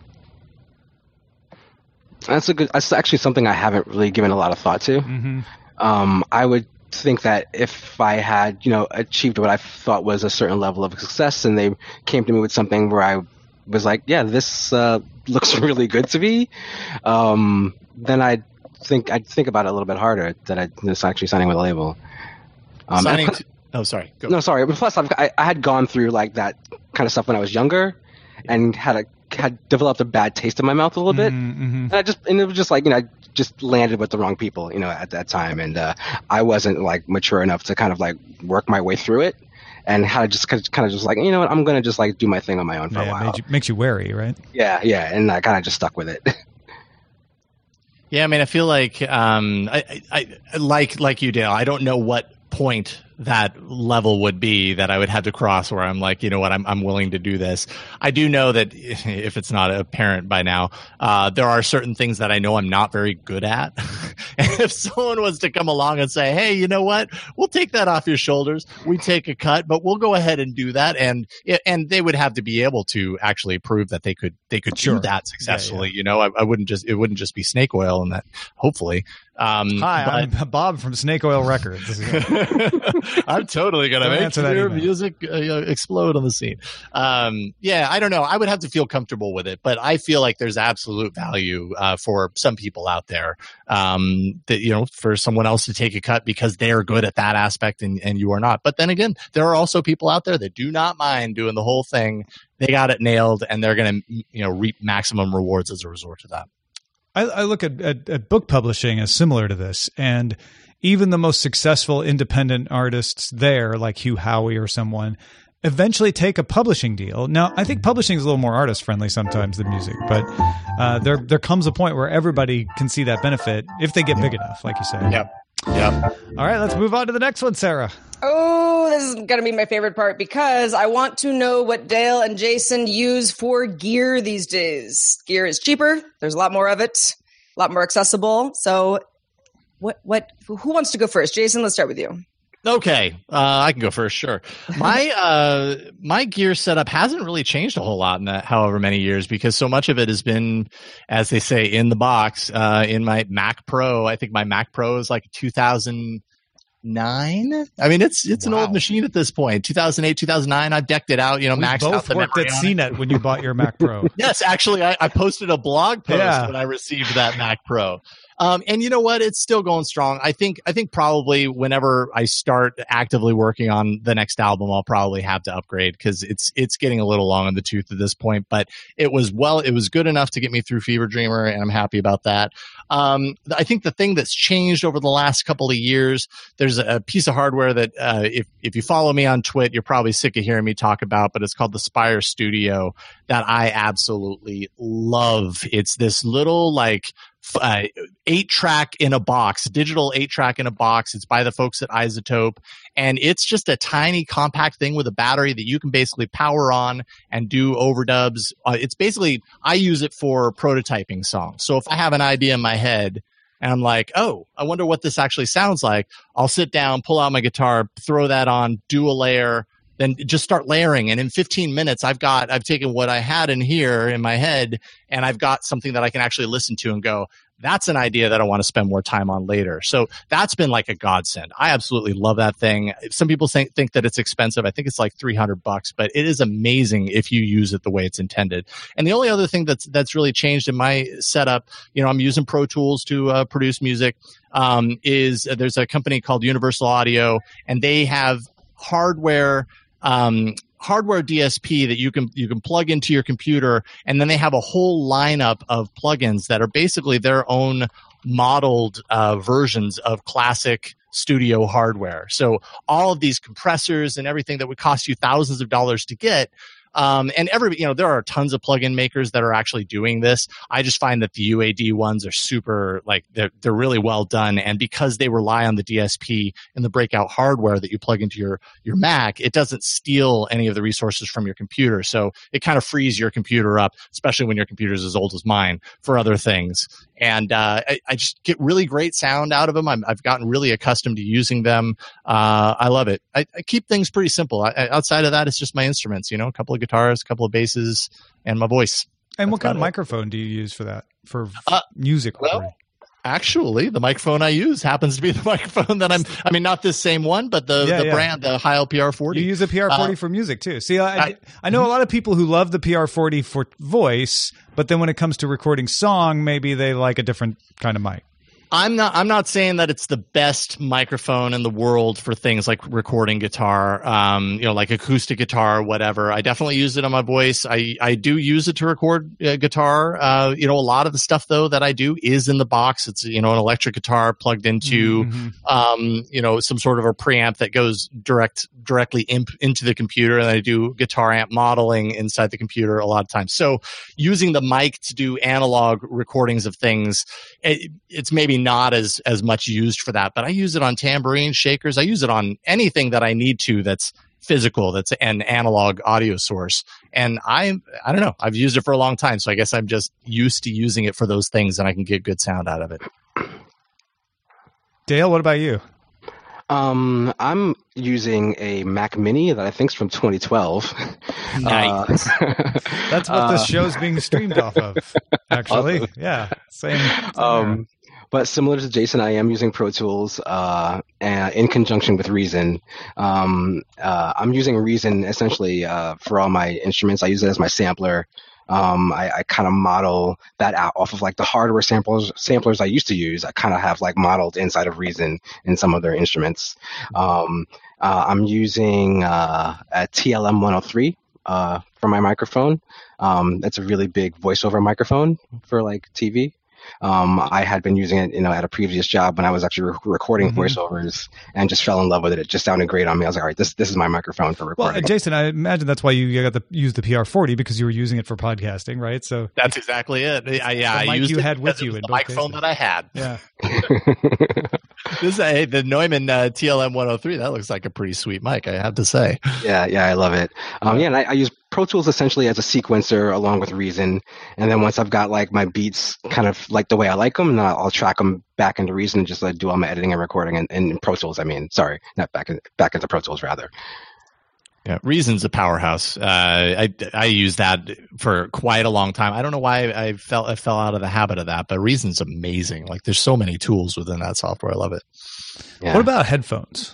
That's actually something I haven't really given a lot of thought to. Mm-hmm. I would think that if I had, achieved what I thought was a certain level of success, and they came to me with something where I was like, yeah, this looks really good to me, then I'd think about it a little bit harder that I was actually signing with a label. Sorry. Go. No, sorry. Plus, I had gone through like that kind of stuff when I was younger, and had developed a bad taste in my mouth a little bit, mm-hmm. and it was just like I just landed with the wrong people, at that time, and I wasn't like mature enough to kind of like work my way through it, and how to just kind of just like what, I'm gonna just like do my thing on my own for a while. Makes you wary, right? Yeah, and I kind of just stuck with it. Yeah, I mean, I feel like I like you, Dale. I don't know what point that level would be that I would have to cross where I'm like, what, I'm willing to do this. I do know that if it's not apparent by now, there are certain things that I know I'm not very good at. And if someone was to come along and say, hey, you know what, we'll take that off your shoulders. We take a cut, but we'll go ahead and do that. And they would have to be able to actually prove that they could do that successfully. Yeah. It wouldn't just be snake oil and that, hopefully. Hi, I'm Bob from Snake Oil Records. I'm totally going to make your music explode on the scene. I don't know. I would have to feel comfortable with it, but I feel like there's absolute value for some people out there that, for someone else to take a cut because they're good at that aspect and you are not. But then again, there are also people out there that do not mind doing the whole thing. They got it nailed and they're going to, reap maximum rewards as a result of that. I look at book publishing as similar to this, and even the most successful independent artists there, like Hugh Howey or someone, eventually take a publishing deal. Now, I think publishing is a little more artist-friendly sometimes than music, but there comes a point where everybody can see that benefit if they get big enough, like you said. Yep. All right, let's move on to the next one, Sarah. Oh, this is going to be my favorite part because I want to know what Dale and Jason use for gear these days. Gear is cheaper. There's a lot more of it, a lot more accessible. So who wants to go first? Jason, let's start with you. Okay, I can go first. Sure. My gear setup hasn't really changed a whole lot in that however many years because so much of it has been, as they say, in the box. In my Mac Pro, I think my Mac Pro is like 2009. I mean, it's an old machine at this point. 2008, 2009. I've decked it out. Maxed out the memory. We both worked at CNET when you bought your Mac Pro. Yes, actually, I posted a blog post when I received that Mac Pro. And you know what? It's still going strong. I think probably whenever I start actively working on the next album, I'll probably have to upgrade because it's getting a little long in the tooth at this point. But it was good enough to get me through Fever Dreamer, and I'm happy about that. I think the thing that's changed over the last couple of years, there's a piece of hardware that if you follow me on Twitter, you're probably sick of hearing me talk about, but it's called the Spire Studio that I absolutely love. It's this little 8-track in a box, digital 8-track in a box. It's by the folks at Isotope, and it's just a tiny compact thing with a battery that you can basically power on and do overdubs. It's basically, I use it for prototyping songs. So if I have an idea in my head and I'm like, oh, I wonder what this actually sounds like, I'll sit down, pull out my guitar, throw that on, do a layer, then just start layering. And in 15 minutes, I've taken what I had in here in my head, and I've got something that I can actually listen to and go, that's an idea that I want to spend more time on later. So that's been like a godsend. I absolutely love that thing. Some people think that it's expensive. I think it's like $300, but it is amazing if you use it the way it's intended. And the only other thing that's really changed in my setup, I'm using Pro Tools to produce music, is there's a company called Universal Audio, and they have hardware DSP that you can plug into your computer, and then they have a whole lineup of plugins that are basically their own modeled versions of classic studio hardware. So all of these compressors and everything that would cost you thousands of dollars to get. And there are tons of plugin makers that are actually doing this. I just find that the UAD ones are super, they're really well done. And because they rely on the DSP and the breakout hardware that you plug into your Mac, it doesn't steal any of the resources from your computer. So it kind of frees your computer up, especially when your computer is as old as mine, for other things. And I just get really great sound out of them. I've gotten really accustomed to using them. I love it. I keep things pretty simple. Outside of that, it's just my instruments, a couple of guitars, a couple of basses, and my voice. And what kind of microphone do you use for that, for music recording? Actually, the microphone I use happens to be the microphone that not this same one, but the brand, the Heil PR40. You use a PR40 for music too. See, I know a lot of people who love the PR40 for voice, but then when it comes to recording song, maybe they like a different kind of mic. I'm not saying that it's the best microphone in the world for things like recording guitar, like acoustic guitar or whatever. I definitely use it on my voice. I do use it to record guitar. A lot of the stuff though that I do is in the box. It's, an electric guitar plugged into, some sort of a preamp that goes directly into the computer. And I do guitar amp modeling inside the computer a lot of times. So using the mic to do analog recordings of things, it's maybe not as much used for that, but I use it on tambourine shakers. I use it on anything that I need to that's physical, that's an analog audio source. And I don't know, I've used it for a long time, so I guess I'm just used to using it for those things, and I can get good sound out of it. Dale, what about you? I'm using a Mac Mini that I think is from 2012. Nice. That's what this show's being streamed off of, actually. Awesome. Yeah, same. But similar to Jason, I am using Pro Tools in conjunction with Reason. I'm using Reason essentially for all my instruments. I use it as my sampler. I kind of model that out off of the hardware samplers I used to use. I kind of have modeled inside of Reason in some of their instruments. I'm using a TLM 103 for my microphone. That's a really big voiceover microphone for TV. I had been using it, at a previous job when I was actually recording voiceovers, and just fell in love with it. It just sounded great on me. I was like, all right, this is my microphone for recording. Well, Jason, I imagine that's why you got to use the PR40, because you were using it for podcasting, right? So that's exactly it. I used you had with you in the microphone that I had. Yeah. The Neumann TLM 103. That looks like a pretty sweet mic, I have to say. Yeah, I love it. And I use Pro Tools essentially as a sequencer along with Reason, and then once I've got my beats kind of the way I like them, and I'll track them back into Reason and just do all my editing and recording in Pro Tools. Not back into Pro Tools rather. Yeah, Reason's a powerhouse. I use that for quite a long time. I don't know why I fell out of the habit of that, but Reason's amazing. There's so many tools within that software. I love it. Yeah. What about headphones?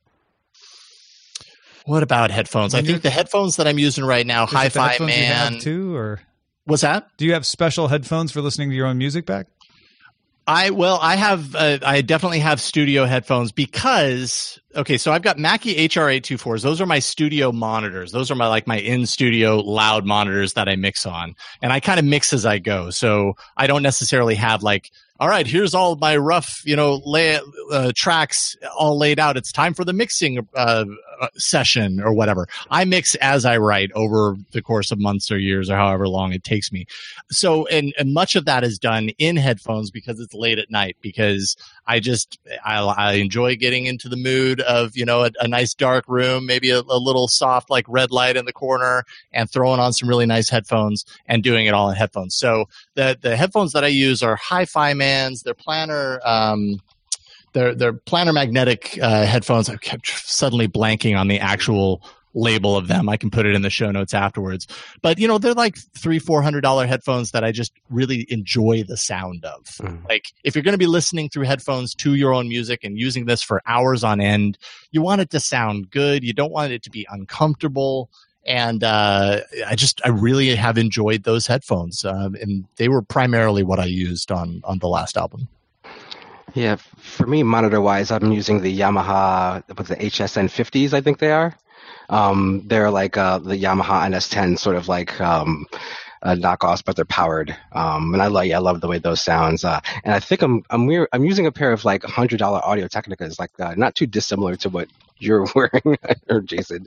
What about headphones? I think the headphones that I'm using right now, Hi-Fi Man. You have too, or what's that? Do you have special headphones for listening to your own music back? I definitely have studio headphones because, okay, so I've got Mackie HR824s. Those are my studio monitors. Those are my in-studio loud monitors that I mix on. And I kind of mix as I go. So I don't necessarily have all right, here's all my rough, tracks all laid out. It's time for the mixing session or whatever. I mix as I write over the course of months or years or however long it takes me. So, and much of that is done in headphones because it's late at night, because I enjoy getting into the mood of, a nice dark room, maybe a little soft, red light in the corner, and throwing on some really nice headphones and doing it all in headphones. So the headphones that I use are Hi-Fi Mans. They're planar, they're planar magnetic headphones. I kept suddenly blanking on the actual label of them. I can put it in the show notes afterwards. But, they're $300-$400 headphones that I just really enjoy the sound of. If you're going to be listening through headphones to your own music and using this for hours on end, you want it to sound good. You don't want it to be uncomfortable. And I really have enjoyed those headphones. And they were primarily what I used on the last album. Yeah, for me, monitor-wise, I'm using the Yamaha, the HSN 50s, I think they are. They're the Yamaha NS10, sort of knockoffs, but they're powered. And I love the way those sounds. And I think I'm using a pair of $100 Audio Technicas, not too dissimilar to what you're wearing, or Jason.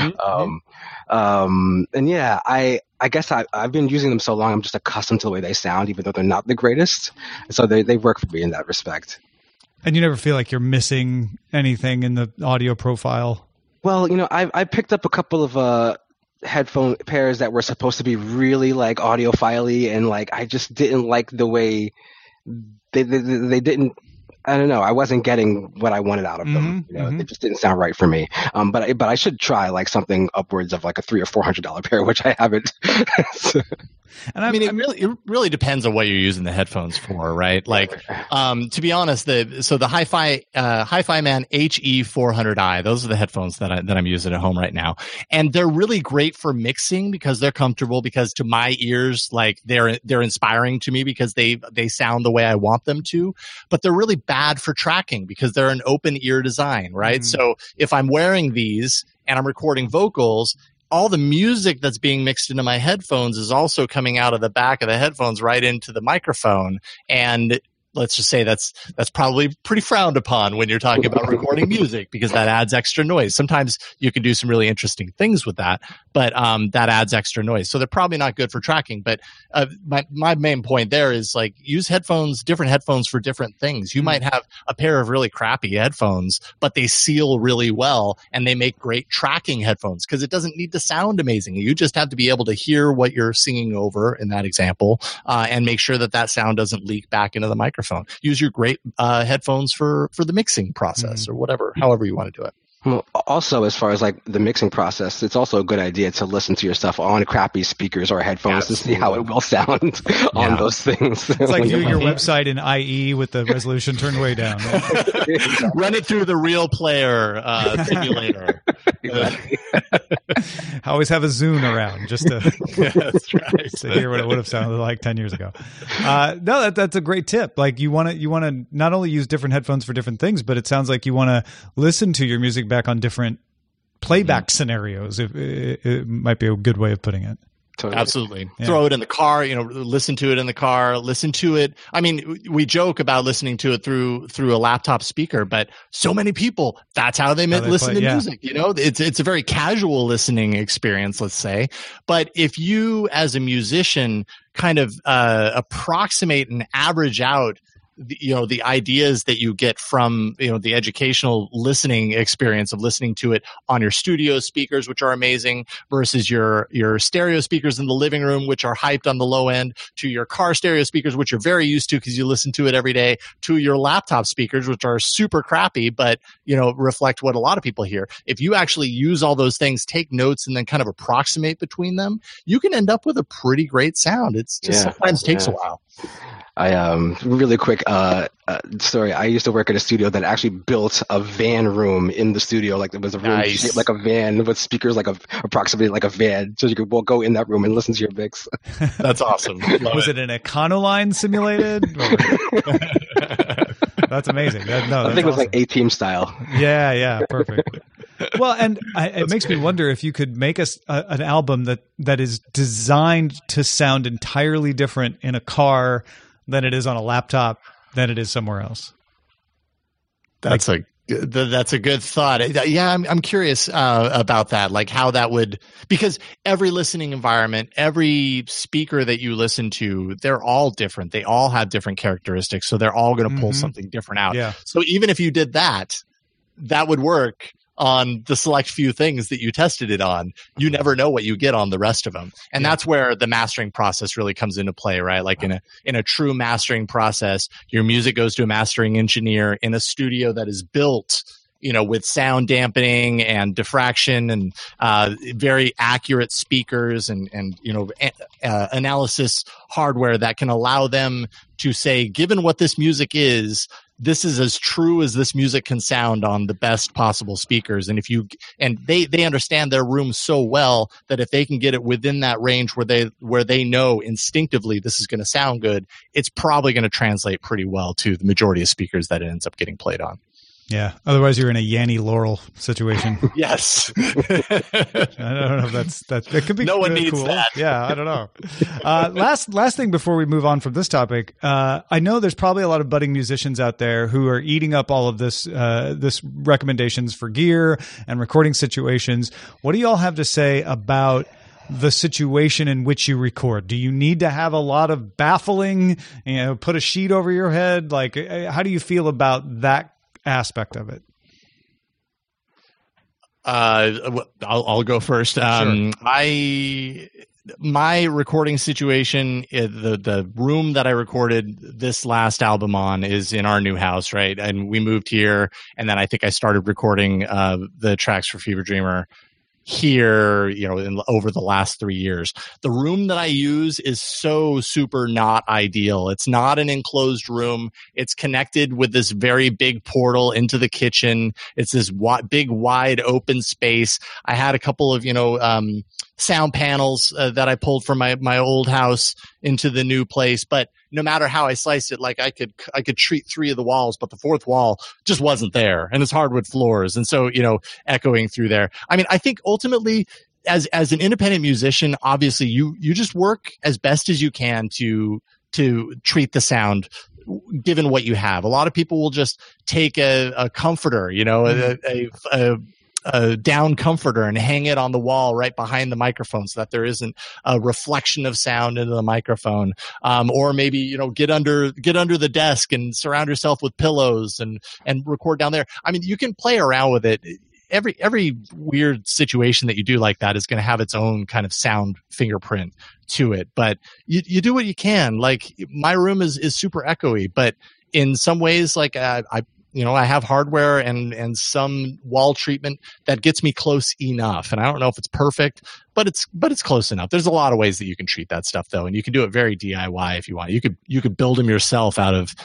And yeah, I guess I've been using them so long, I'm just accustomed to the way they sound, even though they're not the greatest. So they work for me in that respect. And you never feel like you're missing anything in the audio profile? Well, I picked up a couple of headphone pairs that were supposed to be really audiophile-y, and I just didn't like the way they didn't. I don't know. I wasn't getting what I wanted out of them. It just didn't sound right for me. But I should try something upwards of a $300 or $400 pair, which I haven't. And it really depends on what you're using the headphones for, right? To be honest, the Hi-Fi Man HE400i, those are the headphones that I'm using at home right now, and they're really great for mixing because they're comfortable. Because to my ears, they're inspiring to me because they sound the way I want them to. But they're really bad for tracking because they're an open ear design, right? So if I'm wearing these and I'm recording vocals, all the music that's being mixed into my headphones is also coming out of the back of the headphones right into the microphone. And let's just say that's probably pretty frowned upon when you're talking about recording music, because that adds extra noise. Sometimes you can do some really interesting things with that, but that adds extra noise. So they're probably not good for tracking. But my main point there is use different headphones for different things. You might have a pair of really crappy headphones, but they seal really well and they make great tracking headphones because it doesn't need to sound amazing. You just have to be able to hear what you're singing over in that example, and make sure that sound doesn't leak back into the microphone. Use your great headphones for the mixing process or however you want to do it. Well, also, as far as the mixing process, it's also a good idea to listen to your stuff on crappy speakers or headphones to see how it will sound on those things. It's like viewing your website in IE with the resolution turned way down. Right? Run it through the Real Player simulator. I always have a Zune around just to, that's right. to hear what it would have sounded like 10 years ago. No, that's a great tip. You want to not only use different headphones for different things, but it sounds like you want to listen to your music back on different playback scenarios. It might be a good way of putting it. Totally. Absolutely. Yeah. Throw it in the car, listen to it in the car, listen to it. I mean, we joke about listening to it through a laptop speaker, but so many people, that's how they listen to music. It's a very casual listening experience, let's say. But if you as a musician kind of approximate and average out the ideas that you get from the educational listening experience of listening to it on your studio speakers, which are amazing, versus your stereo speakers in the living room, which are hyped on the low end, to your car stereo speakers, which you're very used to because you listen to it every day, to your laptop speakers, which are super crappy but reflect what a lot of people hear. If you actually use all those things, take notes, and then kind of approximate between them, you can end up with a pretty great sound. It's just sometimes takes a while. Really quick story. I used to work at a studio that actually built a van room in the studio. It was a room shaped like a van with speakers approximately like a van, so you could go in that room and listen to your mix. That's awesome. Was it an Econoline simulated? That's amazing. I think it was like A-Team style. Yeah, perfect. Well, and it makes me wonder if you could make us an album that is designed to sound entirely different in a car than it is on a laptop than it is somewhere else. That's a good thought. Yeah, I'm curious about that, like how that would, because every listening environment, every speaker that you listen to, they're all different. They all have different characteristics, so they're all going to pull something different out. Yeah. So even if you did that, that would work on the select few things that you tested it on. You never know what you get on the rest of them. And that's where the mastering process really comes into play, right? Like in a true mastering process, your music goes to a mastering engineer in a studio that is built, with sound dampening and diffraction and very accurate speakers and analysis hardware that can allow them to say, given what this music is, this is as true as this music can sound on the best possible speakers. And they understand their room so well that if they can get it within that range where they know instinctively this is going to sound good, it's probably going to translate pretty well to the majority of speakers that it ends up getting played on. Yeah. Otherwise, you're in a Yanni Laurel situation. Yes. I don't know if that could be. No one needs cool. that. Yeah, I don't know. Last thing before we move on from this topic, I know there's probably a lot of budding musicians out there who are eating up all of this recommendations for gear and recording situations. What do you all have to say about the situation in which you record? Do you need to have a lot of baffling, put a sheet over your head? Like, how do you feel about that aspect of it? I'll go first. Sure. My recording situation, the room that I recorded this last album on is in our new house, right? And we moved here, and then I think I started recording the tracks for Fever Dreamer here, over the last 3 years. The room that I use is so super not ideal. It's not an enclosed room. It's connected with this very big portal into the kitchen. It's this big, wide open space. I had a couple of, sound panels that I pulled from my old house into the new place, but no matter how I sliced it, like I could treat 3 of the walls, but the 4th wall just wasn't there, and it's hardwood floors, and so echoing through there. I mean, I think ultimately, as an independent musician, obviously you just work as best as you can to treat the sound given what you have. A lot of people will just take a comforter, a down comforter and hang it on the wall right behind the microphone so that there isn't a reflection of sound into the microphone. Or maybe, get under the desk and surround yourself with pillows and record down there. I mean, you can play around with it. Every weird situation that you do like that is going to have its own kind of sound fingerprint to it, but you do what you can. Like, my room is super echoey, but in some ways, like, I have hardware and some wall treatment that gets me close enough. And I don't know if it's perfect, but it's close enough. There's a lot of ways that you can treat that stuff, though, and you can do it very DIY if you want. You could build them yourself out of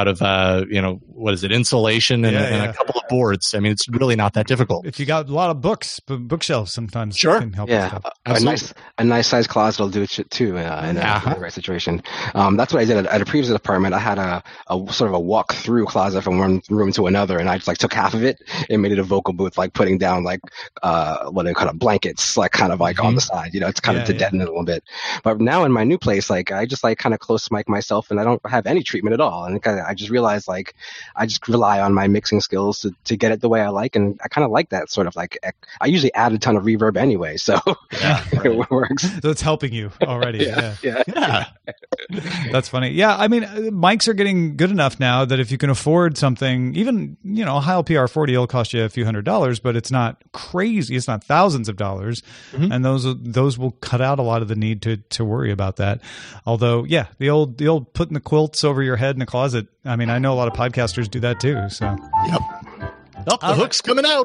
what is it, insulation and a couple of boards. I mean, it's really not that difficult. If you got a lot of bookshelves, sometimes sure, can help. Yeah, a nice size closet will do it too in the right situation. That's what I did at a previous apartment. I had a sort of a walk through closet from one room to another, and I just took half of it and made it a vocal booth, like putting down what they call blankets, kind of on the side. It's kind of to deaden it a little bit. But now in my new place, I just kind of close mic myself, and I don't have any treatment at all. And I just realized I just rely on my mixing skills to get it the way I like, and I kind of like that sort of I usually add a ton of reverb anyway, so it works. So it's helping you already. Yeah. That's funny. Yeah, I mean, mics are getting good enough now that if you can afford something, even a Heil PR40 will cost you a few $100s, but it's not crazy. It's not thousands of dollars, and those will cut out a lot of the need to worry about that. Although, yeah, the old putting the quilts over your head in the closet. I mean, I know a lot of podcasters do that too. So, yep. The hook's coming out.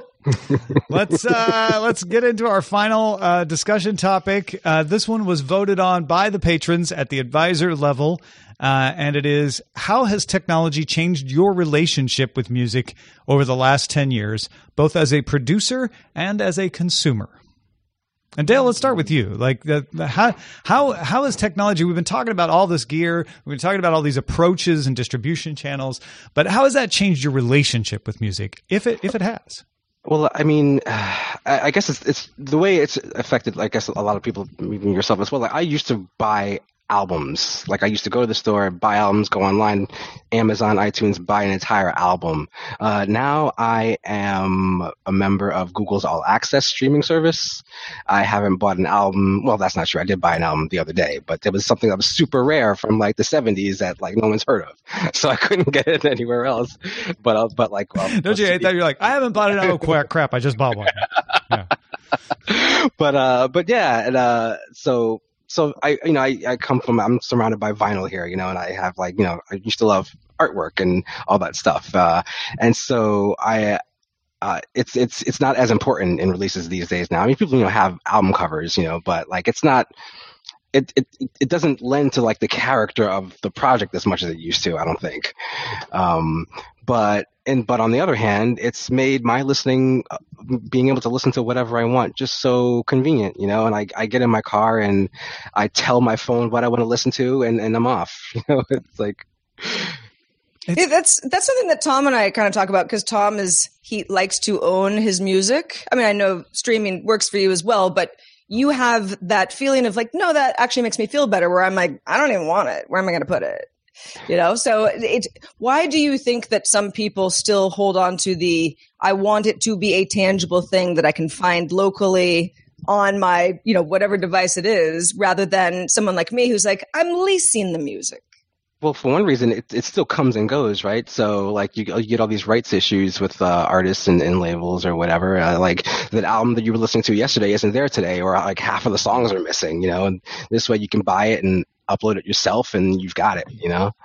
Let's get into our final discussion topic. This one was voted on by the patrons at the advisor level, and it is: how has technology changed your relationship with music over the last 10 years, both as a producer and as a consumer? And Dale, let's start with you. Like, how is technology? We've been talking about all this gear. We've been talking about all these approaches and distribution channels. But how has that changed your relationship with music, if it has? Well, I mean, I guess it's the way it's affected. I guess a lot of people, even yourself as well. Like, I used to buy albums. Like, I used to go to the store, buy albums, go online, Amazon, iTunes, buy an entire album. Now I am a member of Google's All Access streaming service. I haven't bought an album. Well, that's not true. I did buy an album the other day, but it was something that was super rare from like the 70s that like no one's heard of. So I couldn't get it anywhere else. But like, well, don't you hate that? You're like, I haven't bought an album. Crap, I just bought one. Yeah. But yeah, and So I come from, I'm surrounded by vinyl here, and I have I used to love artwork and all that stuff. And so it's not as important in releases these days now. I mean, people, have album covers, but like, it's not, it doesn't lend to like the character of the project as much as it used to, I don't think. But on the other hand, it's made my listening, being able to listen to whatever I want, just so convenient, and I get in my car and I tell my phone what I want to listen to and I'm off, it's like. That's something that Tom and I kind of talk about, because Tom he likes to own his music. I mean, I know streaming works for you as well, but you have that feeling of like, no, that actually makes me feel better, where I'm like, I don't even want it. Where am I going to put it? So why do you think that some people still hold on to I want it to be a tangible thing that I can find locally on my, whatever device it is, rather than someone like me who's like, I'm leasing the music? Well, for one reason, it still comes and goes, right? So, like, you get all these rights issues with artists and labels or whatever. Like, that album that you were listening to yesterday isn't there today, or like half of the songs are missing, and this way you can buy it and upload it yourself and you've got it,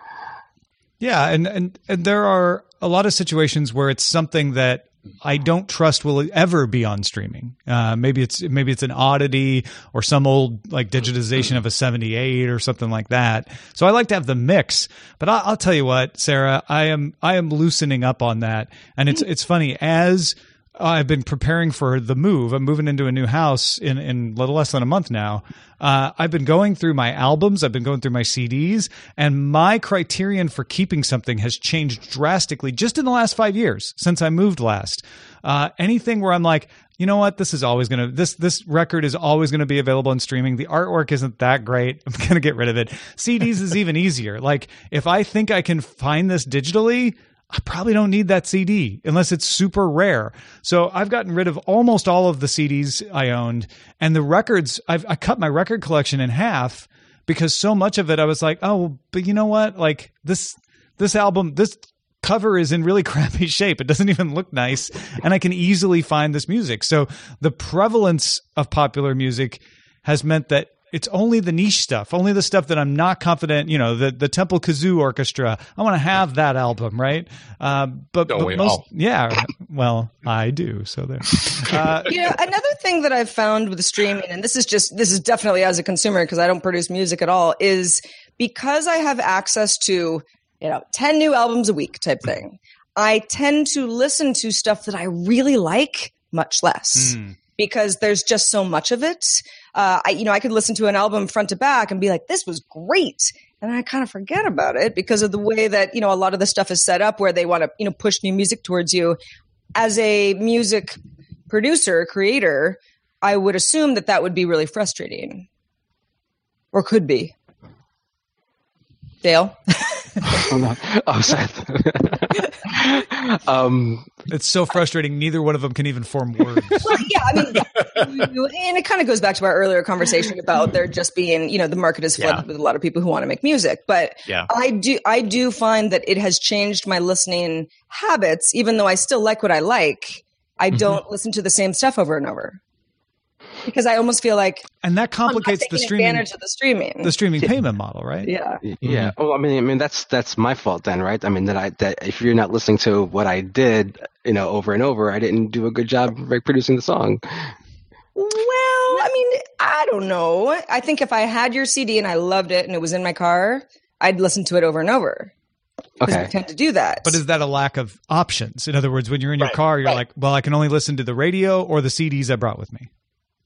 Yeah, and there are a lot of situations where it's something that I don't trust will ever be on streaming. Maybe it's an oddity or some old like digitization of a 78 or something like that. So I like to have the mix. But I'll tell you what, Sarah, I am loosening up on that. And it's funny, as I've been preparing for the move. I'm moving into a new house in a little less than a month now. I've been going through my albums. I've been going through my CDs, and my criterion for keeping something has changed drastically just in the last 5 years since I moved last. Anything where I'm like, you know what, this record is always going to be available in streaming. The artwork isn't that great. I'm going to get rid of it. CDs is even easier. Like, if I think I can find this digitally, I probably don't need that CD unless it's super rare. So I've gotten rid of almost all of the CDs I owned, and the records, I cut my record collection in half because so much of it I was like, oh, but you know what? Like this album, this cover is in really crappy shape. It doesn't even look nice, and I can easily find this music. So the prevalence of popular music has meant that it's only the niche stuff, only the stuff that I'm not confident, the Temple Kazoo Orchestra. I want to have that album, right? But most, yeah, well, I do. So there. Another thing that I've found with streaming, and this is definitely as a consumer, because I don't produce music at all, is because I have access to, 10 new albums a week type thing, I tend to listen to stuff that I really like much less. Because there's just so much of it. I could listen to an album front to back and be like, this was great. And I kind of forget about it because of the way that, a lot of the stuff is set up where they want to, push new music towards you. As a music producer, creator, I would assume that would be really frustrating. Or could be. Dale? Oh, sorry. It's so frustrating. Neither one of them can even form words. Well, yeah, I mean, and it kind of goes back to our earlier conversation about there just being, the market is flooded with a lot of people who want to make music. But I do find that it has changed my listening habits, even though I still like what I like. I don't listen to the same stuff over and over. Because I almost feel like, and that complicates the streaming advantage of the streaming payment model, right? Yeah. Yeah. Well, I mean, that's my fault then, right? I mean, that if you're not listening to what I did, over and over, I didn't do a good job producing the song. Well, I mean, I don't know. I think if I had your CD and I loved it and it was in my car, I'd listen to it over and over. Okay. We tend to do that. But is that a lack of options? In other words, when you're in your car, you're like, well, I can only listen to the radio or the CDs I brought with me.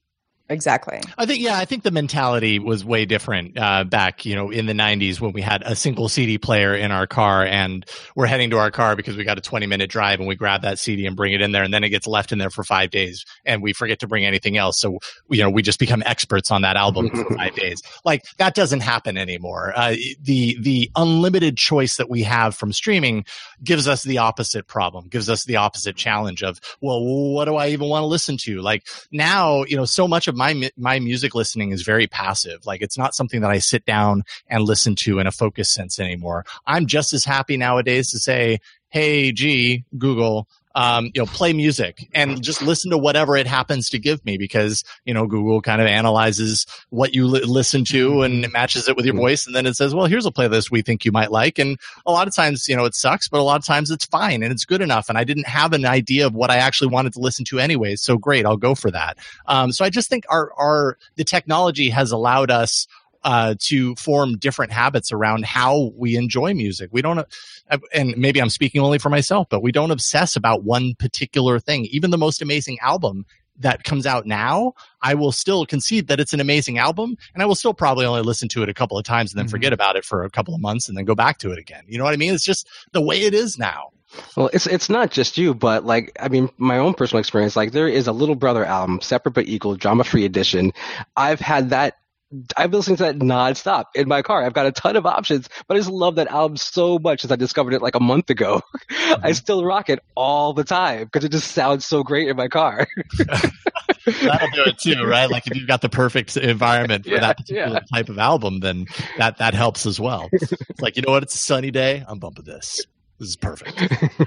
Exactly. I think the mentality was way different back, in the 90s when we had a single CD player in our car and we're heading to our car because we got a 20-minute drive and we grab that CD and bring it in there and then it gets left in there for 5 days and we forget to bring anything else. So, we just become experts on that album for 5 days. Like that doesn't happen anymore. The unlimited choice that we have from streaming gives us the opposite problem, gives us the opposite challenge of, well, what do I even want to listen to? Like now, so much of my music listening is very passive. Like it's not something that I sit down and listen to in a focused sense anymore. I'm just as happy nowadays to say, hey, Google, play music and just listen to whatever it happens to give me because, Google kind of analyzes what you listen to and it matches it with your voice. And then it says, well, here's a playlist we think you might like. And a lot of times, it sucks, but a lot of times it's fine and it's good enough. And I didn't have an idea of what I actually wanted to listen to anyways. So great, I'll go for that. So I just think the technology has allowed us to form different habits around how we enjoy music. We don't, and maybe I'm speaking only for myself, but we don't obsess about one particular thing. Even the most amazing album that comes out now, I will still concede that it's an amazing album, and I will still probably only listen to it a couple of times and then forget about it for a couple of months and then go back to it again. You know what I mean? It's just the way it is now. Well, it's not just you, but my own personal experience, there is a Little Brother album, Separate But Equal, Drama-Free Edition. I've been listening to that nonstop in my car. I've got a ton of options, but I just love that album so much since I discovered it a month ago. I still rock it all the time because it just sounds so great in my car. That'll do it too, right? Like if you've got the perfect environment for that particular type of album, then that helps as well. It's like, you know what? It's a sunny day. I'm bumping this. This is perfect.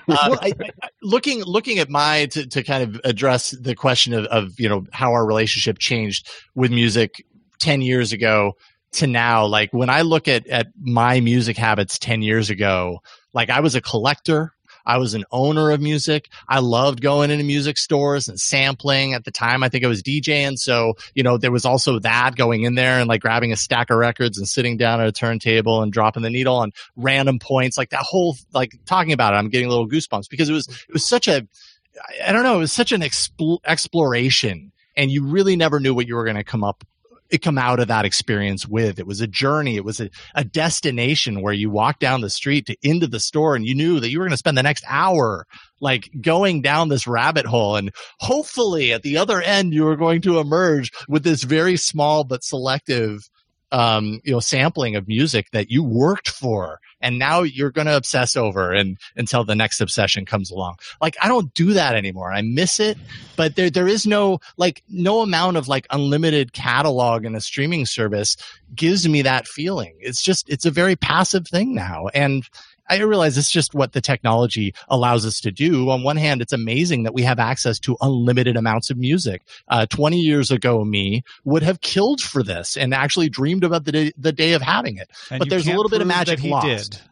Looking at to kind of address the question of how our relationship changed with music 10 years ago to now, like when I look at my music habits 10 years ago, like I was a collector. I was an owner of music. I loved going into music stores and sampling. At the time, I think I was DJing. So, there was also that going in there and like grabbing a stack of records and sitting down at a turntable and dropping the needle on random points. Like that whole, like talking about it, I'm getting a little goosebumps because it was such it was such an exploration and you really never knew what you were going to come out of that experience with. It was a journey. It was a destination where you walk down the street into the store and you knew that you were going to spend the next hour like going down this rabbit hole. And hopefully at the other end, you were going to emerge with this very small but selective sampling of music that you worked for. And now you're going to obsess over until the next obsession comes along. Like, I don't do that anymore. I miss it, but there is no amount of like unlimited catalog in a streaming service gives me that feeling. It's a very passive thing now. And I realize it's just what the technology allows us to do. On one hand, it's amazing that we have access to unlimited amounts of music. 20 years ago, me would have killed for this and actually dreamed about the day of having it. And but there's a little bit of magic lost.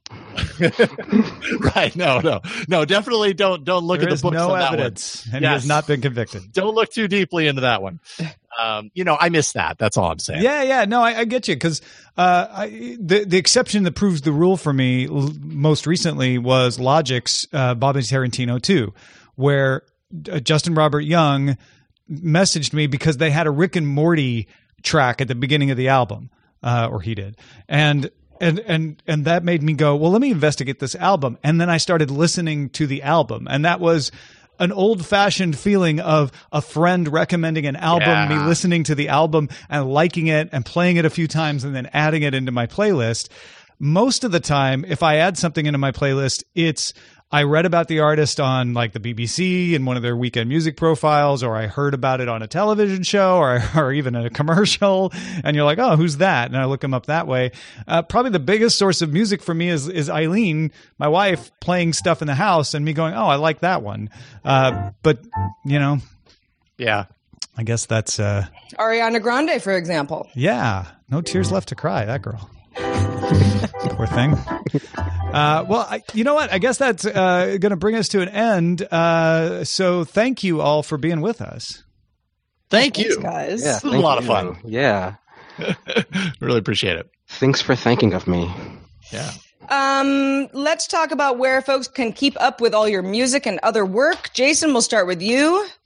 Right. No, definitely don't look at the books on that evidence, one. And he has not been convicted. Don't look too deeply into that one. I miss that. That's all I'm saying. Yeah. No, I get you because the exception that proves the rule for me most recently was Logic's Bobby Tarantino 2, where Justin Robert Young messaged me because they had a Rick and Morty track at the beginning of the album, or he did, and that made me go, well, let me investigate this album, and then I started listening to the album, and that was an old-fashioned feeling of a friend recommending an album, me listening to the album and liking it and playing it a few times and then adding it into my playlist. Most of the time, if I add something into my playlist, it's I read about the artist on like the BBC in one of their weekend music profiles, or I heard about it on a television show or even in a commercial, and you're like, oh, who's that? And I look them up that way. Probably the biggest source of music for me is Eileen, my wife, playing stuff in the house and me going, oh, I like that one. But, yeah, I guess that's Ariana Grande, for example. Yeah. No tears left to cry, that girl. Poor thing. Well, you know what? I guess that's going to bring us to an end. So thank you all for being with us. Thanks, you, guys. Yeah, this was a lot of fun. Yeah. Really appreciate it. Thanks for thinking of me. Yeah. Let's talk about where folks can keep up with all your music and other work. Jason, we'll start with you.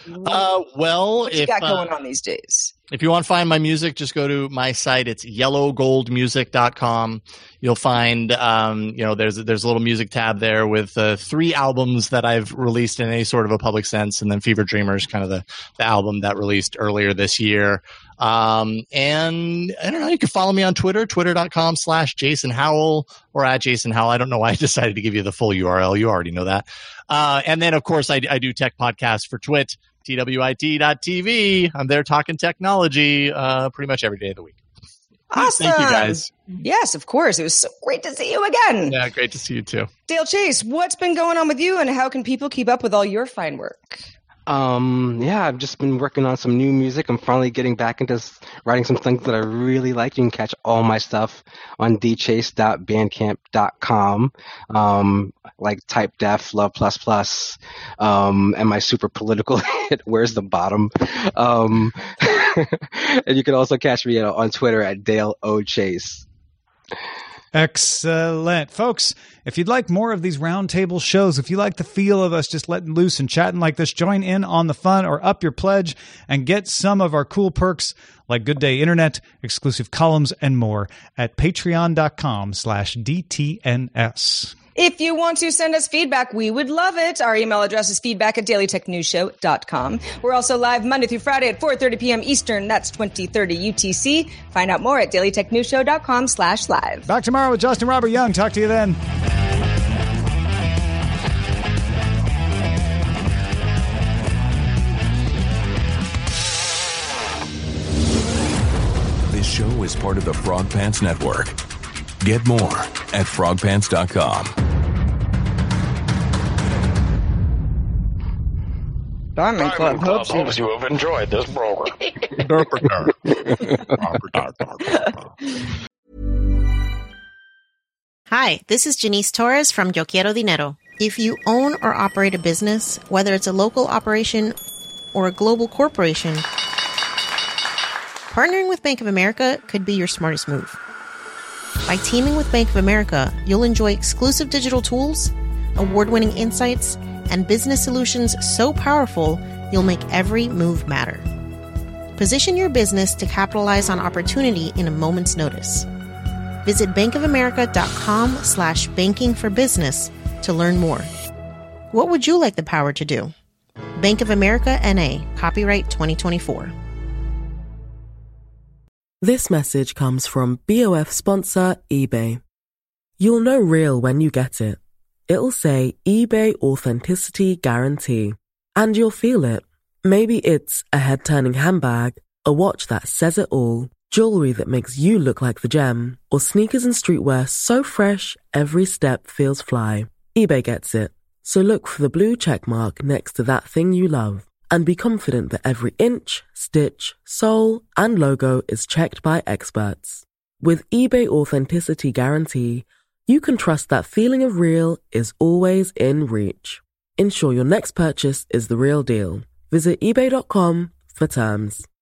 Well, what you got going on these days? If you want to find my music, just go to my site. It's yellowgoldmusic.com. You'll find, there's a little music tab there with 3 albums that I've released in any sort of a public sense. And then Fever Dreamers, kind of the album that released earlier this year. And I don't know, you can follow me on Twitter, twitter.com/Jason Howell or @Jason Howell. I don't know why I decided to give you the full URL. You already know that. And then, of course, I do tech podcasts for Twit. TWIT.TV. I'm there talking technology pretty much every day of the week. Awesome. Thank you, guys. Yes, of course. It was so great to see you again. Yeah, great to see you too. Dale Chase, what's been going on with you and how can people keep up with all your fine work? I've just been working on some new music. I'm finally getting back into writing some things that I really like. You can catch all my stuff on dchase.bandcamp.com. Like Type Def, Love Plus Plus, and my super political hit, Where's the Bottom? And you can also catch me on Twitter at Dale O. Chase. Excellent. Folks, if you'd like more of these roundtable shows, if you like the feel of us just letting loose and chatting like this, join in on the fun or up your pledge and get some of our cool perks like Good Day Internet, exclusive columns, and more at patreon.com/DTNS. If you want to send us feedback, we would love it. Our email address is feedback@dailytechnewsshow.com. We're also live Monday through Friday at 4:30 p.m. Eastern. That's 2030 UTC. Find out more at dailytechnewsshow.com/live. Back tomorrow with Justin Robert Young. Talk to you then. This show is part of the Frog Pants Network. Get more at frogpants.com. Diamond Club hopes you have enjoyed this program. Hi, this is Janice Torres from Yo Quiero Dinero. If you own or operate a business, whether it's a local operation or a global corporation, partnering with Bank of America could be your smartest move. By teaming with Bank of America, you'll enjoy exclusive digital tools, award-winning insights, and business solutions so powerful, you'll make every move matter. Position your business to capitalize on opportunity in a moment's notice. Visit bankofamerica.com/banking for business to learn more. What would you like the power to do? Bank of America N.A., copyright 2024. This message comes from BOF sponsor eBay. You'll know real when you get it. It'll say eBay Authenticity Guarantee. And you'll feel it. Maybe it's a head-turning handbag, a watch that says it all, jewelry that makes you look like the gem, or sneakers and streetwear so fresh every step feels fly. eBay gets it. So look for the blue check mark next to that thing you love. And be confident that every inch, stitch, sole, and logo is checked by experts. With eBay Authenticity Guarantee, you can trust that feeling of real is always in reach. Ensure your next purchase is the real deal. Visit ebay.com for terms.